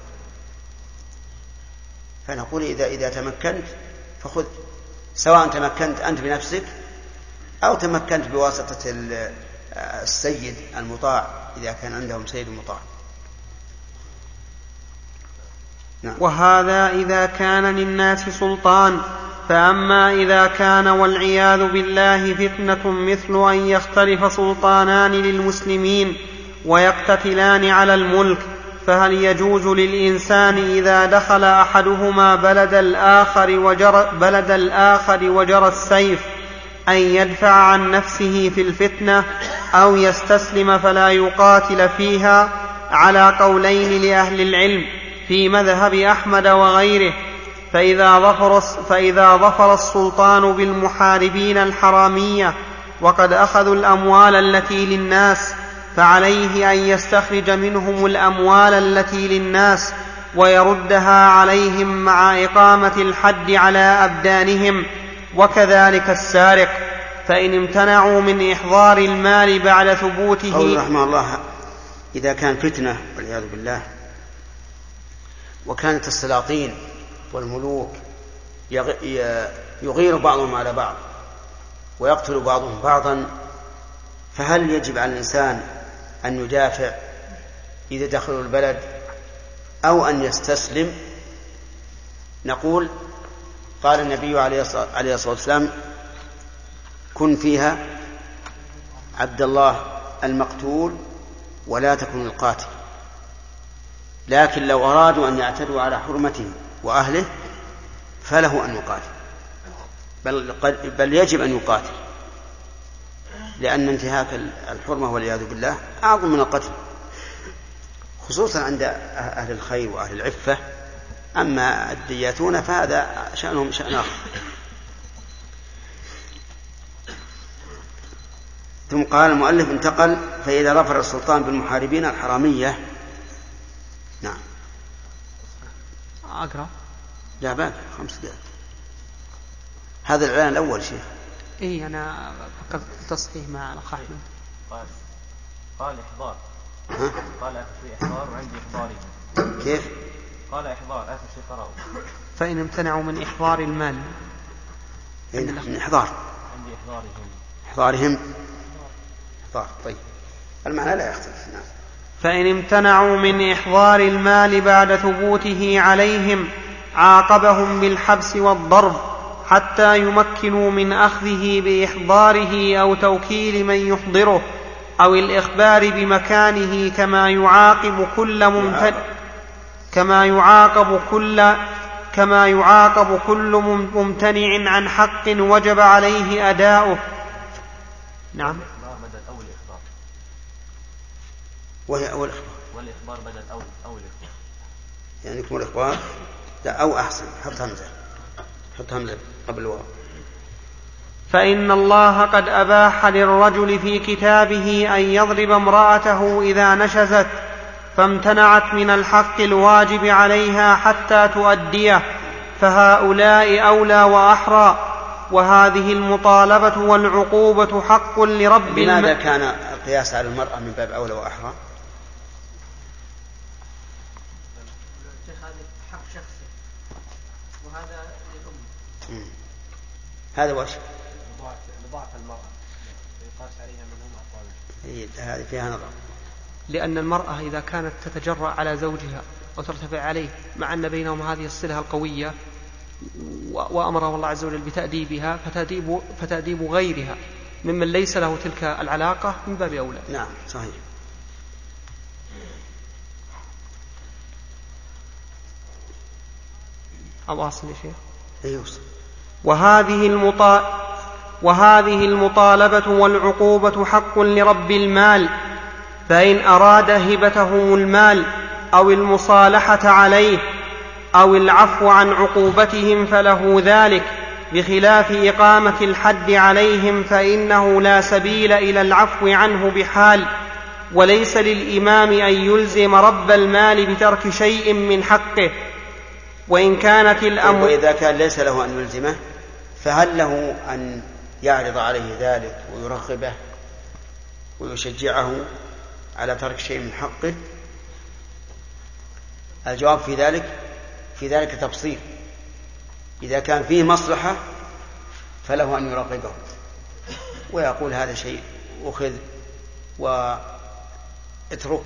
فنقول إذا تمكنت فخذ، سواء تمكنت أنت بنفسك أو تمكنت بواسطة السيد المطاع إذا كان عندهم سيد مطاع. نعم. وهذا إذا كان للناس سلطان، فأما إذا كان والعياذ بالله فتنة مثل أن يختلف سلطانان للمسلمين ويقتتلان على الملك، فهل يجوز للإنسان إذا دخل أحدهما بلد الآخر وجرى السيف أن يدفع عن نفسه في الفتنة أو يستسلم فلا يقاتل فيها، على قولين لأهل العلم في مذهب أحمد وغيره؟ فإذا ظفر السلطان بالمحاربين الحرامية وقد أخذوا الأموال التي للناس، فعليه أن يستخرج منهم الأموال التي للناس ويردها عليهم مع إقامة الحد على أبدانهم، وكذلك السارق، فإن امتنعوا من إحضار المال بعد ثبوته. قول رحمه الله إذا كان فتنة والعياذ بالله، وكانت السلاطين والملوك يغير بعضهم على بعض ويقتل بعضهم بعضا، فهل يجب على الإنسان أن يدافع إذا دخلوا البلد أو أن يستسلم، نقول قال النبي عليه الصلاة والسلام: كن فيها عبد الله المقتول ولا تكن القاتل. لكن لو أرادوا أن يعتدوا على حرمته وأهله فله أن يقاتل، بل يجب أن يقاتل، لأن انتهاك الحرمة والعياذ بالله أعظم من القتل، خصوصا عند أهل الخير وأهل العفة. أما الدياتون فهذا شأنهم شأن آخر. ثم قال المؤلف: انتقل فإذا ظفر السلطان بالمحاربين الحرامية. نعم. أقرأ؟ لا باقي 5 دقائق. هذا الإعلان الأول شيخ. إيه أنا فقط تصحيح مع الأخ أحمد. قال إحضار. قال آخر شيء إحضار وعندي إحضاري. كيف؟ قال إحضار آخر شيء قرأه. فإن امتنعوا من إحضار المال. من إحضار. عندي إحضارهم. إحضارهم. إحضار. طيب. المعنى لا يختلف. نعم. فإن امتنعوا من إحضار المال بعد ثبوته عليهم عاقبهم بالحبس والضرب حتى يمكنوا من أخذه بإحضاره أو توكيل من يحضره أو الإخبار بمكانه، كما يعاقب كل ممتنع عن حق وجب عليه أداؤه. نعم. وهي أول إخبار. والإخبار بدل أول إخبار. يعني يكون الإخبار لا أو أحسن. حط همزة قبل الواو. فإن الله قد أباح للرجل في كتابه أن يضرب امرأته إذا نشزت فامتنعت من الحق الواجب عليها حتى تؤديه، فهؤلاء أولى وأحرى. وهذه المطالبة والعقوبة حق لرب لماذا كان القياس على المرأة من باب أولى وأحرى؟ حق شخصي وهذا للأم. هذا وش؟ لضعف المرأة يقاس عليها من أقوال. هذه فيها نظر. لأن المرأة إذا كانت تتجرأ على زوجها وترتفع عليه مع أن بينهم هذه الصلة القوية وأمره الله عز وجل بتأديبها، فتأديب غيرها ممن ليس له تلك العلاقة من باب أولى. نعم صحيح. أواصل يا شيخ. يوصل. وهذه المطالبة والعقوبة حق لرب المال، فإن أراد هبتهم المال أو المصالحة عليه أو العفو عن عقوبتهم فله ذلك، بخلاف إقامة الحد عليهم فإنه لا سبيل إلى العفو عنه بحال. وليس للإمام أن يلزم رب المال بترك شيء من حقه. وإن كانت الأمر وإذا كان ليس له أن يلزمه فهل له أن يعرض عليه ذلك ويرغبه ويشجعه على ترك شيء من حقه؟ الجواب في ذلك تفصيل. إذا كان فيه مصلحة فله أن يرغبه ويقول هذا شيء أخذ واترك،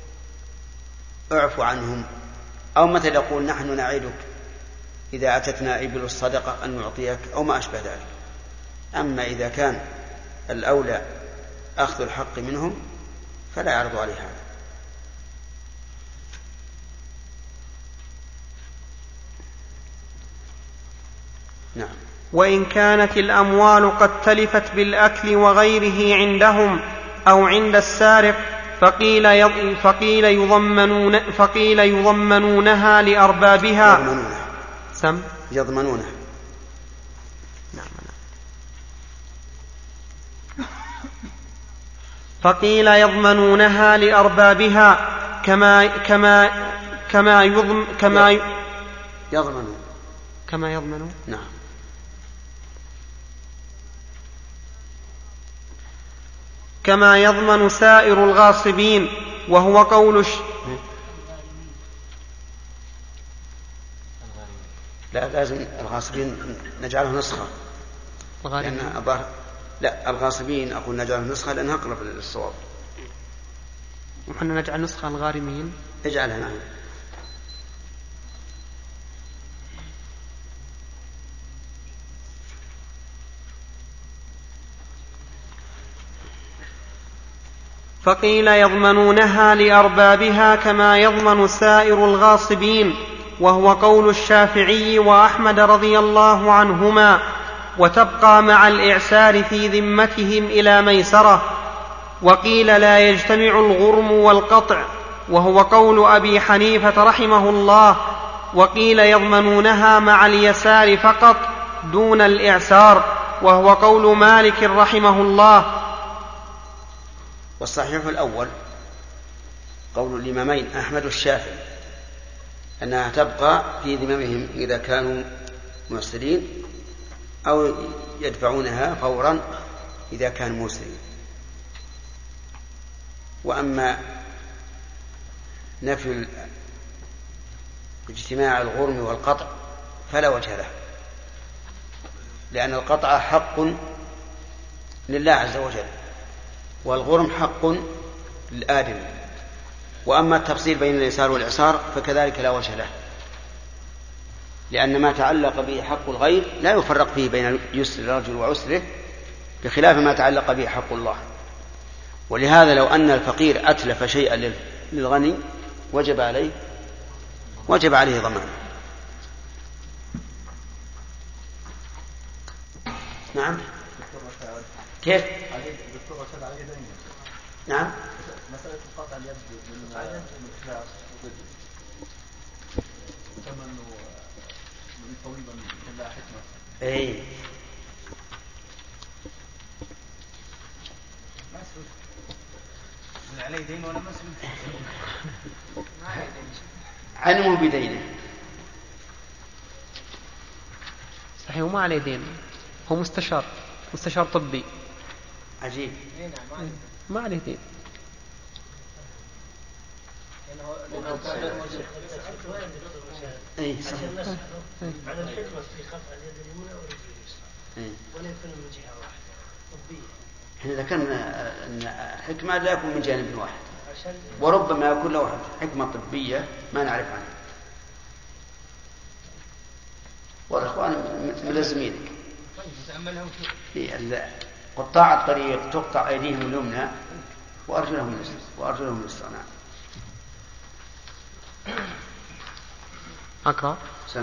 اعفو عنهم. أو مثل يقول نحن نعيدك إذا أتتنا إبل الصدقة أن نعطيك، أو ما أشبه ذلك. أما إذا كان الأولى أخذ الحق منهم فلا يعرض عليه هذا. نعم. وإن كانت الأموال قد تلفت بالأكل وغيره عندهم أو عند السارق فقيل يضمنونها لأربابها. يضمنونها. فقيل يضمنونها لأربابها كما يضمنون. نعم. كما يضمن سائر الغاصبين، وهو قول لا لازم الغاصبين نجعله نسخة. لا الغاصبين أقول نجعله نسخة لأنها أقرب للصواب. وحنا نجعل نسخة الغارمين. اجعلها. نعم. فقيل يضمنونها لأربابها كما يضمن سائر الغاصبين، وهو قول الشافعي وأحمد رضي الله عنهما، وتبقى مع الإعسار في ذمتهم إلى ميسرة. وقيل لا يجتمع الغرم والقطع، وهو قول أبي حنيفة رحمه الله. وقيل يضمنونها مع اليسار فقط دون الإعسار، وهو قول مالك رحمه الله. والصحيح الأول قول الإمامين أحمد والشافعي أنها تبقى في ذممهم إذا كانوا معسرين، أو يدفعونها فورا إذا كانوا موسرين. وأما نفي اجتماع الغرم والقطع فلا وجه له، لأن القطع حق لله عز وجل، والغرم حق للآدم. وأما التفصيل بين اليسار والإعسار فكذلك لا وجه له، لأن ما تعلق به حق الغير لا يفرق فيه بين يسر الرجل وعسره، بخلاف ما تعلق به حق الله. ولهذا لو أن الفقير أتلف شيئا للغني وجب عليه ضمانه. نعم. كيف؟ نعم. مسألة قطع اليد من ثمن من طبيبا لا حكمة. إيه. مسؤول. من عليه دين ولا مسؤول؟ علموا بدينه. صحيح، وما عليه دين، هو مستشار طبي. عجيب. ما عليه دين. اي صحيح. على الحكمة في قطع اليد اليمنى واليد ولا يكون من جهة واحدة طبية. احنا ذكرنا ان حكمة لا يكون من جانب واحد، وربما يكون له حكمة طبية ما نعرف عنها. والإخوان ملزمينك. قطاع الطريق تقطع أيديهم اليمنى وأرجلهم اليسرى. أقرأ.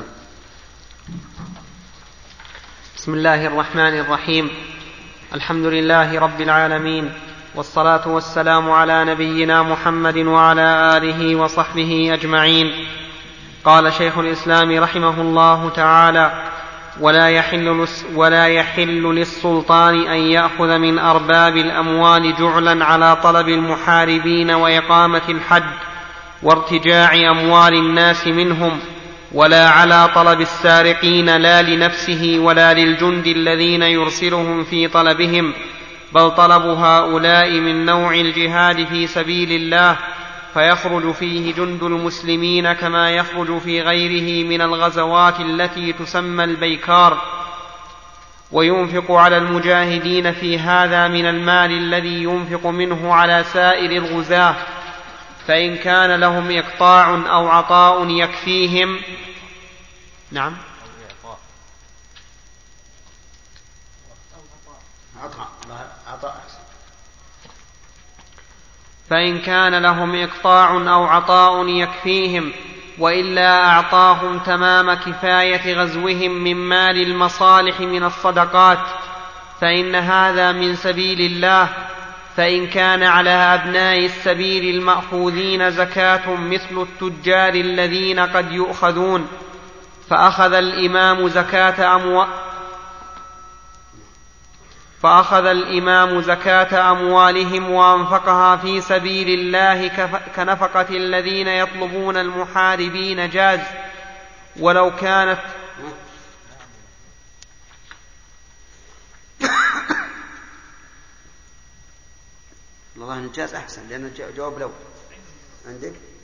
بسم الله الرحمن الرحيم. الحمد لله رب العالمين، والصلاة والسلام على نبينا محمد وعلى آله وصحبه أجمعين. قال شيخ الإسلام رحمه الله تعالى: ولا يحل للسلطان أن يأخذ من أرباب الأموال جعلا على طلب المحاربين وإقامة الحد وارتجاع أموال الناس منهم، ولا على طلب السارقين لا لنفسه ولا للجند الذين يرسلهم في طلبهم، بل طلب هؤلاء من نوع الجهاد في سبيل الله، فيخرج فيه جند المسلمين كما يخرج في غيره من الغزوات التي تسمى البيكار، وينفق على المجاهدين في هذا من المال الذي ينفق منه على سائر الغزاة، فإن كان لهم إقطاع أو عطاء يكفيهم. نعم. فإن كان لهم إقطاع أو عطاء يكفيهم، وإلا أعطاهم تمام كفاية غزوهم من مال المصالح من الصدقات، فإن هذا من سبيل الله. فإن كان على أبناء السبيل المأخوذين زكاة مثل التجار الذين قد يؤخذون، فأخذ الإمام زكاة أموالهم وأنفقها في سبيل الله كنفقة الذين يطلبون المحاربين جاز، ولو كانت والله الجاز أحسن، لأن جواب لو عندك